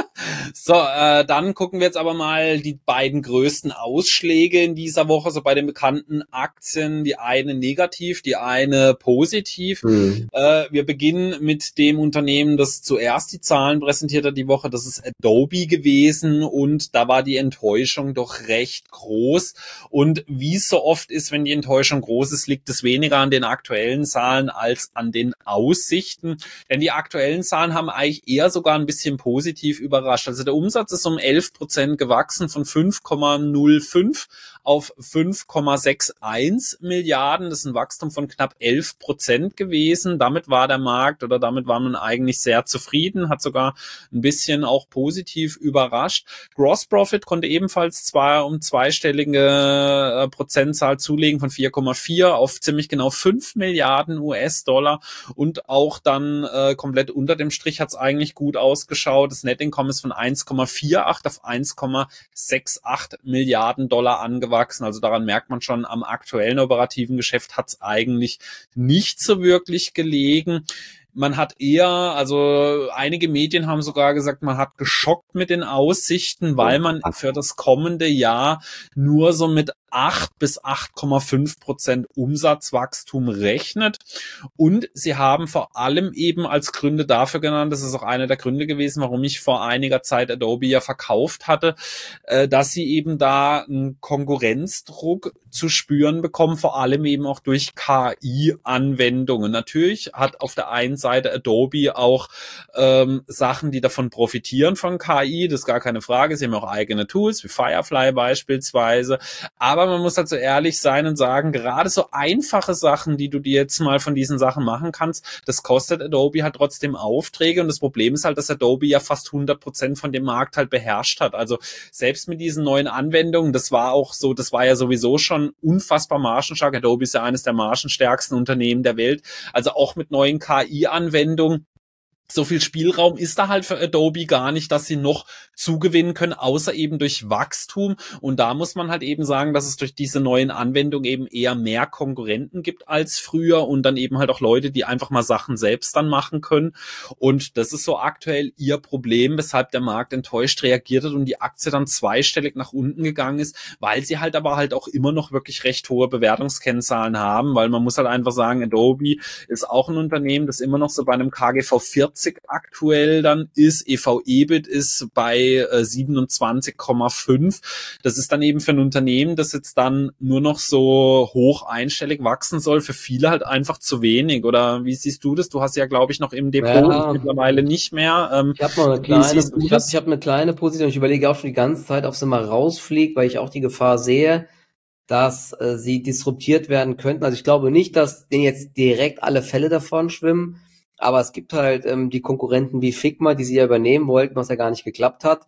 So, äh, dann gucken wir jetzt aber mal die beiden größten Ausschläge in dieser Woche, so bei den bekannten Aktien. Die eine negativ, die eine positiv. Hm. Äh, wir beginnen mit dem Unternehmen, das zuerst die Zahlen präsentiert hat die Woche. Das ist Adobe gewesen und da war die Enttäuschung doch recht groß. Und wie es so oft ist, wenn die Enttäuschung groß ist, liegt es weniger an den aktuellen Zahlen als an den Aussichten. Denn die aktuellen Zahlen haben eigentlich eher sogar ein bisschen positiv überrascht. Also der Umsatz ist um elf Prozent gewachsen von fünf Komma null fünf auf fünf Komma einundsechzig Milliarden. Das ist ein Wachstum von knapp elf Prozent gewesen. Damit war der Markt oder damit war man eigentlich sehr zufrieden, hat sogar ein bisschen auch positiv überrascht. Gross Profit konnte ebenfalls zwar um zweistellige äh, Prozentzahl zulegen von vier Komma vier auf ziemlich genau fünf Milliarden U S-Dollar und auch dann äh, komplett unter dem Strich hat es eigentlich gut ausgeschaut. Das Net Income ist von eins Komma achtundvierzig auf eins Komma achtundsechzig Milliarden Dollar angewachsen. Also daran merkt man schon, am aktuellen operativen Geschäft hat es eigentlich nicht so wirklich gelegen. Man hat eher, also einige Medien haben sogar gesagt, man hat geschockt mit den Aussichten, weil man für das kommende Jahr nur so mit acht bis acht Komma fünf Prozent Umsatzwachstum rechnet. Und sie haben vor allem eben als Gründe dafür genannt, das ist auch einer der Gründe gewesen, warum ich vor einiger Zeit Adobe ja verkauft hatte, dass sie eben da einen Konkurrenzdruck zu spüren bekommen, vor allem eben auch durch K I-Anwendungen. Natürlich hat auf der einen Seite Adobe auch ähm, Sachen, die davon profitieren von K I, das ist gar keine Frage. Sie haben auch eigene Tools, wie Firefly beispielsweise. Aber man muss halt so ehrlich sein und sagen, gerade so einfache Sachen, die du dir jetzt mal von diesen Sachen machen kannst, das kostet Adobe halt trotzdem Aufträge. Und das Problem ist halt, dass Adobe ja fast hundert Prozent von dem Markt halt beherrscht hat. Also selbst mit diesen neuen Anwendungen, das war auch so, das war ja sowieso schon unfassbar margenstark. Adobe ist ja eines der margenstärksten Unternehmen der Welt. Also auch mit neuen K I-Anwendungen. So viel Spielraum ist da halt für Adobe gar nicht, dass sie noch zugewinnen können, außer eben durch Wachstum. Und da muss man halt eben sagen, dass es durch diese neuen Anwendungen eben eher mehr Konkurrenten gibt als früher und dann eben halt auch Leute, die einfach mal Sachen selbst dann machen können. Und das ist so aktuell ihr Problem, weshalb der Markt enttäuscht reagiert hat und die Aktie dann zweistellig nach unten gegangen ist, weil sie halt aber halt auch immer noch wirklich recht hohe Bewertungskennzahlen haben, weil man muss halt einfach sagen, Adobe ist auch ein Unternehmen, das immer noch so bei einem K G V vierzig aktuell dann ist. E V-EBIT ist bei äh, siebenundzwanzig Komma fünf. Das ist dann eben für ein Unternehmen, das jetzt dann nur noch so hoch einstellig wachsen soll, für viele halt einfach zu wenig. Oder wie siehst du das? Du hast ja, glaube ich, noch im Depot, Ja, mittlerweile nicht mehr. Ähm, ich habe mal eine wie kleine, siehst du ich habe das? ich hab eine kleine Position. Ich überlege auch schon die ganze Zeit, ob sie mal rausfliegt, weil ich auch die Gefahr sehe, dass äh, sie disruptiert werden könnten. Also ich glaube nicht, dass denen jetzt direkt alle Fälle davon schwimmen, aber es gibt halt ähm, die Konkurrenten wie Figma, die sie ja übernehmen wollten, was ja gar nicht geklappt hat,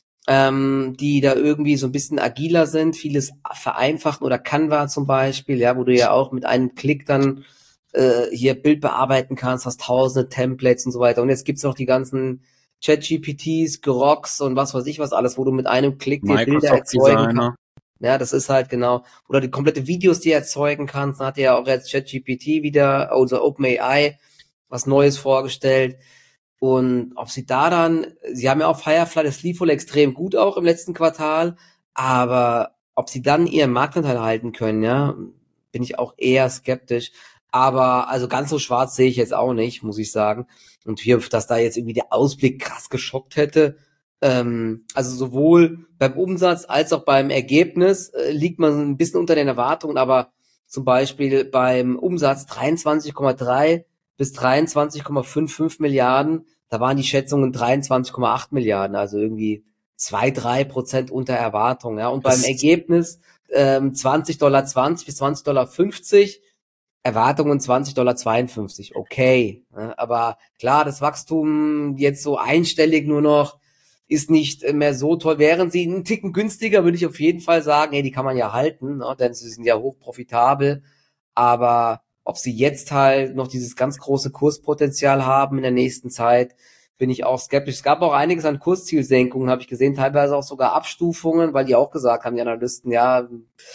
ähm, die da irgendwie so ein bisschen agiler sind, vieles vereinfachen oder Canva zum Beispiel, ja, wo du ja auch mit einem Klick dann äh, hier Bild bearbeiten kannst, hast tausende Templates und so weiter. Und jetzt gibt's noch die ganzen ChatGPTs, Groks und was weiß ich was alles, wo du mit einem Klick dir Bilder Microsoft erzeugen kannst. Designer. Ja, das ist halt genau. Oder die komplette Videos, die erzeugen kannst. Da hat ja auch jetzt ChatGPT wieder, also OpenAI, was Neues vorgestellt. Und ob sie da dann, sie haben ja auch Firefly, das lief wohl extrem gut auch im letzten Quartal, aber ob sie dann ihren Marktanteil halten können, ja, bin ich auch eher skeptisch. Aber also ganz so schwarz sehe ich jetzt auch nicht, muss ich sagen. Und hier, dass da jetzt irgendwie der Ausblick krass geschockt hätte, Ähm, also sowohl beim Umsatz als auch beim Ergebnis äh, liegt man ein bisschen unter den Erwartungen, aber zum Beispiel beim Umsatz dreiundzwanzig Komma drei bis dreiundzwanzig Komma fünfundfünfzig Milliarden, da waren die Schätzungen dreiundzwanzig Komma acht Milliarden, also irgendwie zwei, drei Prozent unter Erwartung. Ja. Und beim Das, Ergebnis ähm, zwanzig Dollar zwanzig bis zwanzig Dollar fünfzig, Erwartungen zwanzig Dollar zweiundfünfzig, okay. Ja, aber klar, das Wachstum jetzt so einstellig nur noch ist nicht mehr so toll. Wären sie einen Ticken günstiger, würde ich auf jeden Fall sagen, hey, die kann man ja halten, ne, denn sie sind ja hoch profitabel. Aber ob sie jetzt halt noch dieses ganz große Kurspotenzial haben in der nächsten Zeit, bin ich auch skeptisch. Es gab auch einiges an Kurszielsenkungen, habe ich gesehen, teilweise auch sogar Abstufungen, weil die auch gesagt haben, die Analysten, ja,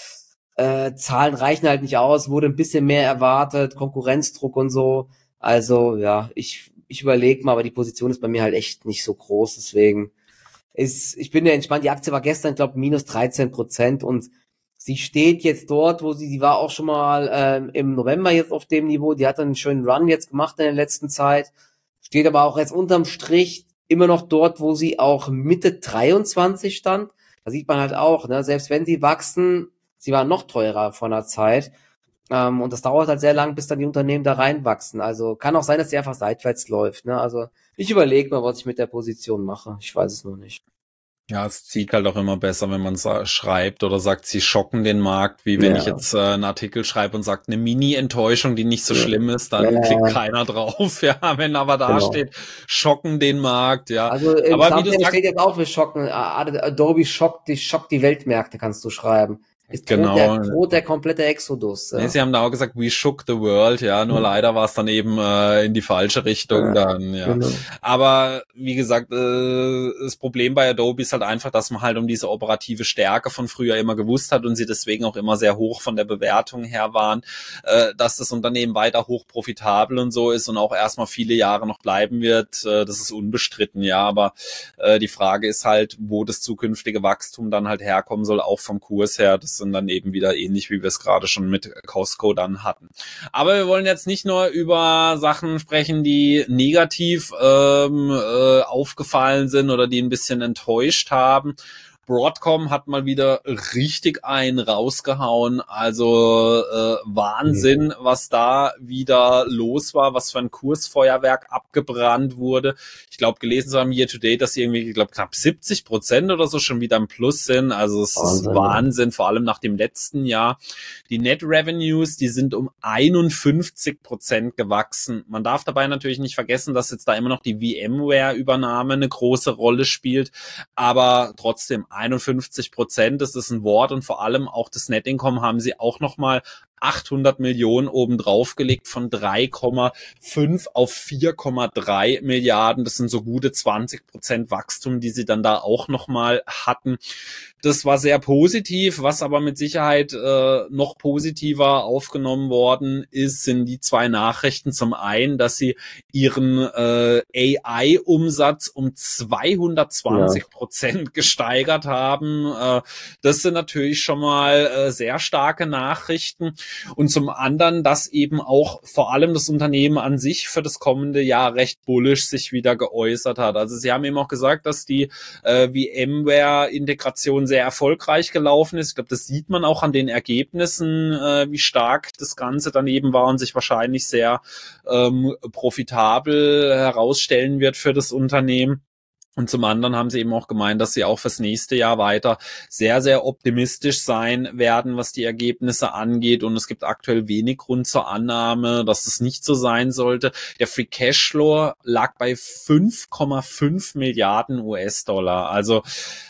äh, Zahlen reichen halt nicht aus, wurde ein bisschen mehr erwartet, Konkurrenzdruck und so. Also ja, ich ich überlege mal, aber die Position ist bei mir halt echt nicht so groß, deswegen ist, ich bin ja entspannt. Die Aktie war gestern, glaube ich, minus dreizehn Prozent und sie steht jetzt dort, wo sie, die war auch schon mal ähm, im November jetzt auf dem Niveau. Die hat einen schönen Run jetzt gemacht in der letzten Zeit, steht aber auch jetzt unterm Strich immer noch dort, wo sie auch Mitte dreiundzwanzig stand. Da sieht man halt auch, ne, selbst wenn sie wachsen, sie waren noch teurer vor einer Zeit. Ähm, und das dauert halt sehr lang, bis dann die Unternehmen da reinwachsen. Also kann auch sein, dass sie einfach seitwärts läuft. Ne? Also ich überlege mal, was ich mit der Position mache. Ich weiß es noch nicht. ja, es zieht halt auch immer besser, wenn man sa- schreibt oder sagt, sie schocken den Markt, wie wenn Ja. ich jetzt äh, einen Artikel schreibe und sagt, eine Mini-Enttäuschung, die nicht so Ja. schlimm ist, dann Ja. klickt keiner drauf. Ja, wenn aber da Genau. steht, schocken den Markt, ja. Also im Aber wie du Thumbnail sagst, steht jetzt auch, wir schocken, äh, Adobe schockt die, schockt die Weltmärkte, kannst du schreiben. Es droht der, genau. droht der komplette Exodus. Nee, Ja. sie haben da auch gesagt, we shook the world, ja, nur Ja. leider war es dann eben äh, in die falsche Richtung Ja, dann, ja. genau. Aber wie gesagt, äh, das Problem bei Adobe ist halt einfach, dass man halt um diese operative Stärke von früher immer gewusst hat und sie deswegen auch immer sehr hoch von der Bewertung her waren, äh, dass das Unternehmen weiter hoch profitabel und so ist und auch erstmal viele Jahre noch bleiben wird, äh, das ist unbestritten, ja, aber äh, die Frage ist halt, wo das zukünftige Wachstum dann halt herkommen soll, auch vom Kurs her, das sind dann eben wieder ähnlich, wie wir es gerade schon mit Costco dann hatten. Aber wir wollen jetzt nicht nur über Sachen sprechen, die negativ ähm, äh, aufgefallen sind oder die ein bisschen enttäuscht haben. Broadcom hat mal wieder richtig einen rausgehauen, also äh, Wahnsinn, was da wieder los war, was für ein Kursfeuerwerk abgebrannt wurde. Ich glaube, gelesen zu haben year to date, dass sie irgendwie, ich glaube, knapp siebzig Prozent oder so schon wieder im Plus sind. Also es Wahnsinn, ist Wahnsinn, vor allem nach dem letzten Jahr. Die Net Revenues, die sind um einundfünfzig Prozent gewachsen. Man darf dabei natürlich nicht vergessen, dass jetzt da immer noch die VMware-Übernahme eine große Rolle spielt, aber trotzdem einundfünfzig Prozent, das ist ein Wort und vor allem auch das Net Income haben sie auch nochmal achthundert Millionen oben drauf gelegt von drei Komma fünf auf vier Komma drei Milliarden. Das sind so gute zwanzig Prozent Wachstum, die sie dann da auch nochmal hatten. Das war sehr positiv, was aber mit Sicherheit äh, noch positiver aufgenommen worden ist, sind die zwei Nachrichten. Zum einen, dass sie ihren äh, A I-Umsatz um zweihundertzwanzig Prozent ja. gesteigert haben. Äh, das sind natürlich schon mal äh, sehr starke Nachrichten. Und zum anderen, dass eben auch vor allem das Unternehmen an sich für das kommende Jahr recht bullish sich wieder geäußert hat. Also sie haben eben auch gesagt, dass die äh, VMware-Integration sehr erfolgreich gelaufen ist. Ich glaube, das sieht man auch an den Ergebnissen, äh, wie stark das Ganze dann eben war und sich wahrscheinlich sehr ähm, profitabel herausstellen wird für das Unternehmen. Und zum anderen haben sie eben auch gemeint, dass sie auch fürs nächste Jahr weiter sehr, sehr optimistisch sein werden, was die Ergebnisse angeht. Und es gibt aktuell wenig Grund zur Annahme, dass das nicht so sein sollte. Der Free Cashflow lag bei fünf Komma fünf Milliarden U S-Dollar. Also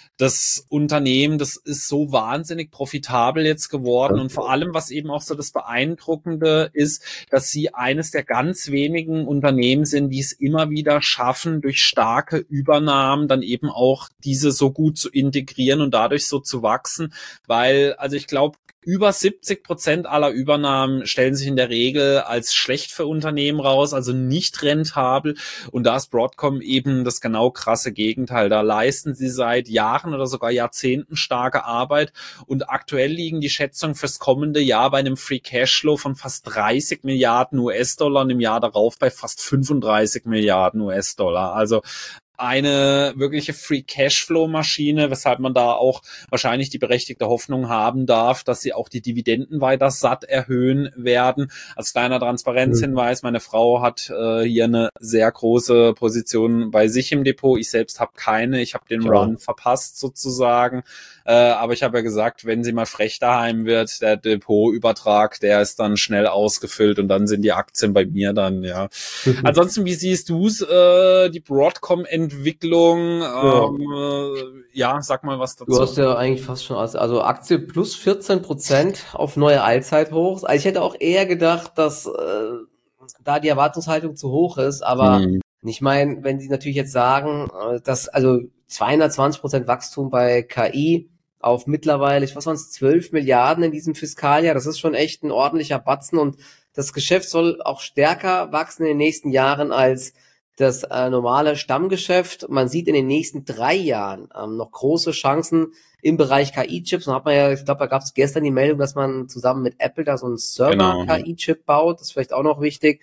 das Unternehmen, das ist so wahnsinnig profitabel jetzt geworden und vor allem, was eben auch so das Beeindruckende ist, dass sie eines der ganz wenigen Unternehmen sind, die es immer wieder schaffen, durch starke Übernahmen dann eben auch diese so gut zu integrieren und dadurch so zu wachsen, weil, also ich glaube, über siebzig Prozent aller Übernahmen stellen sich in der Regel als schlecht für Unternehmen raus, also nicht rentabel. Und da ist Broadcom eben das genau krasse Gegenteil. Da leisten sie seit Jahren oder sogar Jahrzehnten starke Arbeit. Und aktuell liegen die Schätzungen fürs kommende Jahr bei einem Free Cashflow von fast dreißig Milliarden U S-Dollar und im Jahr darauf bei fast fünfunddreißig Milliarden U S-Dollar. Also eine wirkliche Free-Cashflow-Maschine, weshalb man da auch wahrscheinlich die berechtigte Hoffnung haben darf, dass sie auch die Dividenden weiter satt erhöhen werden. Als kleiner Transparenzhinweis, meine Frau hat äh, hier eine sehr große Position bei sich im Depot. Ich selbst habe keine. Ich habe den Ja. Run verpasst sozusagen. Äh, aber ich habe ja gesagt, wenn sie mal frech daheim wird, der Depotübertrag, der ist dann schnell ausgefüllt und dann sind die Aktien bei mir dann, ja. Ansonsten, wie siehst du's, äh, die Broadcom-Entwicklung? Ja. Ähm, äh, ja, sag mal was dazu. Du hast ja eigentlich fast schon, alles- also Aktie plus vierzehn Prozent auf neue Allzeithochs. Also ich hätte auch eher gedacht, dass äh, da die Erwartungshaltung zu hoch ist, aber Hm. ich meine, wenn sie natürlich jetzt sagen, äh, dass also zweihundertzwanzig Prozent Wachstum bei K I auf mittlerweile, ich was waren es, zwölf Milliarden in diesem Fiskaljahr, das ist schon echt ein ordentlicher Batzen und das Geschäft soll auch stärker wachsen in den nächsten Jahren als das äh, normale Stammgeschäft. Man sieht in den nächsten drei Jahren ähm, noch große Chancen im Bereich K I-Chips. Und hat man ja, ich glaube, da gab es gestern die Meldung, dass man zusammen mit Apple da so einen Server-K I-Chip baut. Das ist vielleicht auch noch wichtig.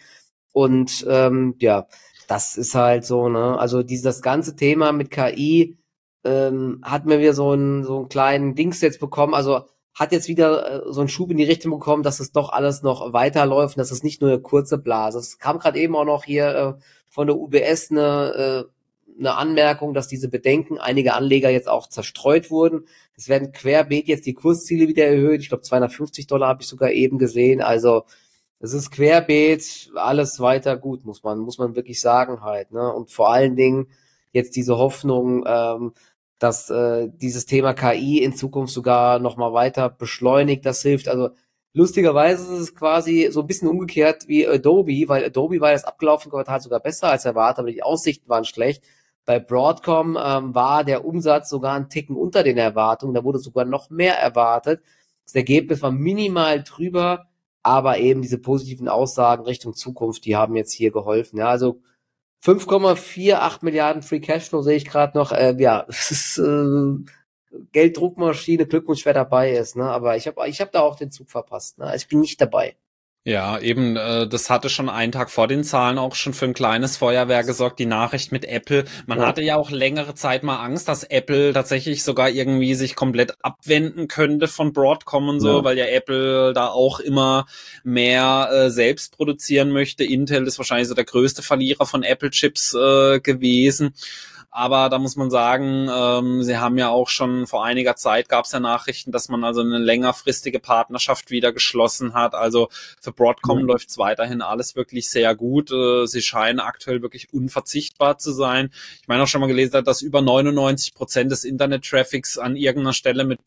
Und ähm, ja, das ist halt so, ne? Also dieses ganze Thema mit K I ähm, hat mir wieder so einen so einen kleinen Dings jetzt bekommen. Also hat jetzt wieder äh, so einen Schub in die Richtung bekommen, dass es doch alles noch weiterläuft und dass es nicht nur eine kurze Blase. Es kam gerade eben auch noch hier äh, von der U B S eine, äh, eine Anmerkung, dass diese Bedenken einiger Anleger jetzt auch zerstreut wurden. Es werden querbeet jetzt die Kursziele wieder erhöht. Ich glaube zweihundertfünfzig Dollar habe ich sogar eben gesehen. Also es ist querbeet, alles weiter gut, muss man muss man wirklich sagen halt. Ne? Und vor allen Dingen jetzt diese Hoffnung, ähm, dass äh, dieses Thema K I in Zukunft sogar noch mal weiter beschleunigt, das hilft. Also lustigerweise ist es quasi so ein bisschen umgekehrt wie Adobe, weil Adobe war das abgelaufene Quartal sogar besser als erwartet, aber die Aussichten waren schlecht. Bei Broadcom ähm, war der Umsatz sogar ein Ticken unter den Erwartungen, da wurde sogar noch mehr erwartet. Das Ergebnis war minimal drüber, aber eben diese positiven Aussagen Richtung Zukunft, die haben jetzt hier geholfen. Ja, also fünf Komma achtundvierzig Milliarden Free Cashflow sehe ich gerade noch. Äh, ja, es ist äh, Gelddruckmaschine, Glückwunsch, wer dabei ist. Ne? Aber ich habe ich hab da auch den Zug verpasst. Ne? Ich bin nicht dabei. Ja, eben, äh, das hatte schon einen Tag vor den Zahlen auch schon für ein kleines Feuerwehr gesorgt, die Nachricht mit Apple. Man Ja. hatte ja auch längere Zeit mal Angst, dass Apple tatsächlich sogar irgendwie sich komplett abwenden könnte von Broadcom und so, Ja. weil ja Apple da auch immer mehr äh, selbst produzieren möchte. Intel ist wahrscheinlich so der größte Verlierer von Apple-Chips äh, gewesen. Aber da muss man sagen, ähm, sie haben ja auch schon vor einiger Zeit gab es ja Nachrichten, dass man also eine längerfristige Partnerschaft wieder geschlossen hat. Also für Broadcom Ja. läuft es weiterhin alles wirklich sehr gut. Äh, sie scheinen aktuell wirklich unverzichtbar zu sein. Ich meine auch schon mal gelesen, dass über neunundneunzig Prozent des Internet-Traffics an irgendeiner Stelle mit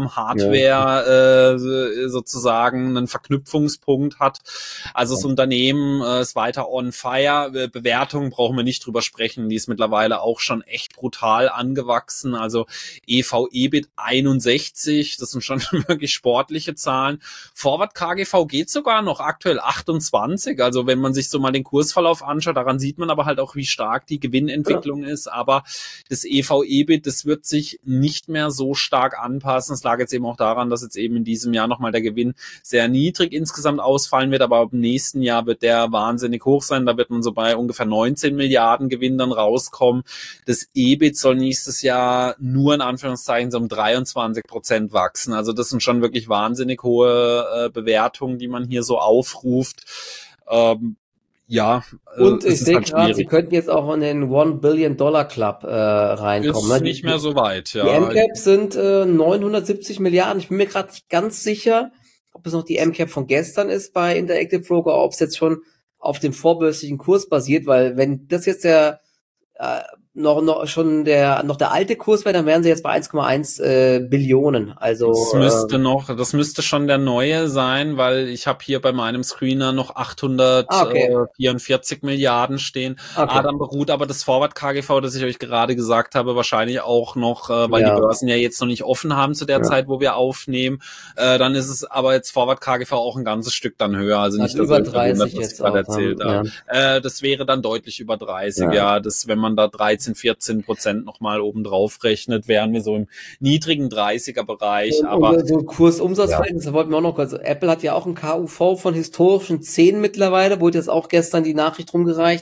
Broadcom-Hardware äh, sozusagen einen Verknüpfungspunkt hat. Also das Unternehmen äh, ist weiter on fire. Bewertung brauchen wir nicht drüber sprechen. Die ist mittlerweile auch schon echt brutal angewachsen, also E V/EBIT einundsechzig, das sind schon wirklich sportliche Zahlen. Forward K G V geht sogar noch aktuell achtundzwanzig, also wenn man sich so mal den Kursverlauf anschaut, daran sieht man aber halt auch, wie stark die Gewinnentwicklung ja. ist, aber das E V/EBIT, das wird sich nicht mehr so stark anpassen. Es lag jetzt eben auch daran, dass jetzt eben in diesem Jahr nochmal der Gewinn sehr niedrig insgesamt ausfallen wird, aber im nächsten Jahr wird der wahnsinnig hoch sein, da wird man so bei ungefähr neunzehn Milliarden Gewinn dann rauskommen. Das EBIT soll nächstes Jahr nur in Anführungszeichen so um dreiundzwanzig Prozent wachsen. Also das sind schon wirklich wahnsinnig hohe äh, Bewertungen, die man hier so aufruft. Ähm, ja. Äh, Und ich sehe halt gerade, sie könnten jetzt auch in den One Billion Dollar Club äh, reinkommen. Ist ne? nicht mehr so weit, ja. Die M Cap sind äh, neunhundertsiebzig Milliarden. Ich bin mir gerade nicht ganz sicher, ob es noch die M Cap von gestern ist bei Interactive Broker, ob es jetzt schon auf dem vorbörslichen Kurs basiert, weil wenn das jetzt der äh, noch noch schon der noch der alte Kurs wäre, dann wären sie jetzt bei eins Komma eins äh, Billionen. Also das müsste äh, noch, das müsste schon der neue sein, weil ich habe hier bei meinem Screener noch achthundertvierundvierzig ah, okay. Milliarden stehen. Okay. Ah, dann beruht aber das Forward K G V, das ich euch gerade gesagt habe, wahrscheinlich auch noch, äh, weil ja. die Börsen ja jetzt noch nicht offen haben zu der ja. Zeit, wo wir aufnehmen. Äh, dann ist es aber jetzt Forward K G V auch ein ganzes Stück dann höher. Also nicht, also dass über dreißig was jetzt ich gerade erzählt haben, habe. Ja. Äh, das wäre dann deutlich über dreißig, ja. ja. Das, wenn man da dreizehn, vierzehn Prozent nochmal oben drauf rechnet, wären wir so im niedrigen dreißiger Bereich. Und, aber und so Kursumsatzverhältnis, ja. da wollten wir auch noch kurz. Apple hat ja auch ein K U V von historischen zehn mittlerweile, wurde jetzt auch gestern die Nachricht rumgereicht,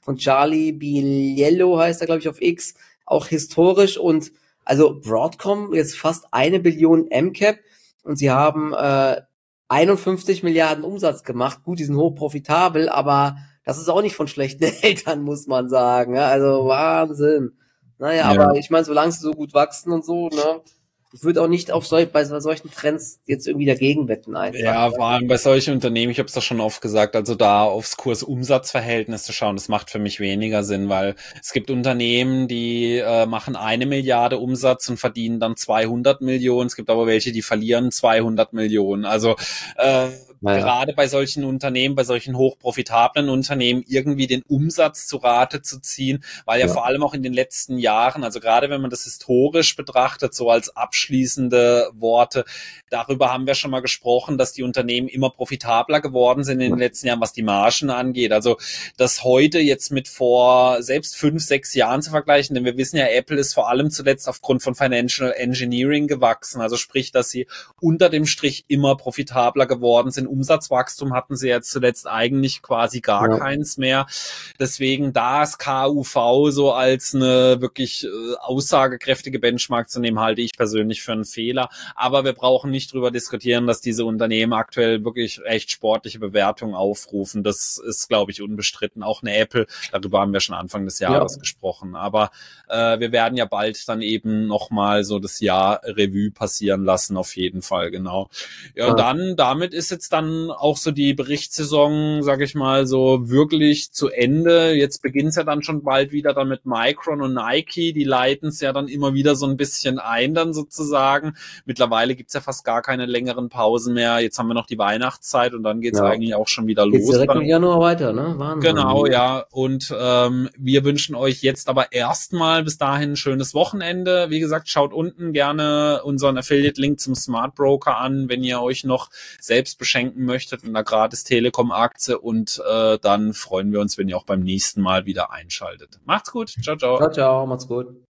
von Charlie Biello heißt er, glaube ich, auf X, auch historisch. Und also Broadcom jetzt fast eine Billion M Cap und sie haben äh, einundfünfzig Milliarden Umsatz gemacht. Gut, die sind hochprofitabel, aber das ist auch nicht von schlechten Eltern, muss man sagen. Ja? Also Wahnsinn. Naja, Ja. aber ich meine, solange sie so gut wachsen und so, ne, ich würde auch nicht auf sol- bei solchen Trends jetzt irgendwie dagegen wetten einfach. Ja, vor allem bei solchen Unternehmen, ich habe es doch schon oft gesagt, also da aufs Kurs-Umsatz-Verhältnis zu schauen, das macht für mich weniger Sinn, weil es gibt Unternehmen, die äh, machen eine Milliarde Umsatz und verdienen dann zweihundert Millionen. Es gibt aber welche, die verlieren zweihundert Millionen. Also äh, Naja. gerade bei solchen Unternehmen, bei solchen hochprofitablen Unternehmen irgendwie den Umsatz zu Rate zu ziehen, weil ja, Ja. vor allem auch in den letzten Jahren, also gerade wenn man das historisch betrachtet, so als abschließende Worte, darüber haben wir schon mal gesprochen, dass die Unternehmen immer profitabler geworden sind in den letzten Jahren, was die Margen angeht. Also das heute jetzt mit vor selbst fünf, sechs Jahren zu vergleichen, denn wir wissen ja, Apple ist vor allem zuletzt aufgrund von Financial Engineering gewachsen. Also sprich, dass sie unter dem Strich immer profitabler geworden sind. Umsatzwachstum hatten sie jetzt zuletzt eigentlich quasi gar Ja. keins mehr. Deswegen da ist K U V so als eine wirklich äh, aussagekräftige Benchmark zu nehmen, halte ich persönlich für einen Fehler. Aber wir brauchen nicht drüber diskutieren, dass diese Unternehmen aktuell wirklich echt sportliche Bewertungen aufrufen. Das ist, glaube ich, unbestritten. Auch eine Apple, darüber haben wir schon Anfang des Jahres Ja. gesprochen. Aber äh, wir werden ja bald dann eben nochmal so das Jahr Revue passieren lassen, auf jeden Fall, genau. Ja, und Ja. dann, damit ist jetzt dann auch so die Berichtssaison, sage ich mal, so wirklich zu Ende. Jetzt beginnt es ja dann schon bald wieder dann mit Micron und Nike. Die leiten es ja dann immer wieder so ein bisschen ein dann sozusagen. Mittlerweile gibt's ja fast gar keine längeren Pausen mehr. Jetzt haben wir noch die Weihnachtszeit und dann geht's Ja. eigentlich auch schon wieder Geht's los. direkt Dann. im Januar weiter, ne? Wahnsinn. Genau, ja. Und ähm, wir wünschen euch jetzt aber erstmal bis dahin ein schönes Wochenende. Wie gesagt, schaut unten gerne unseren Affiliate-Link zum Smart Broker an, wenn ihr euch noch selbst beschenken möchtet mit einer gratis Telekom-Aktie. Und äh, dann freuen wir uns, wenn ihr auch beim nächsten Mal wieder einschaltet. Macht's gut. Ciao, ciao. Ciao, ciao, macht's gut.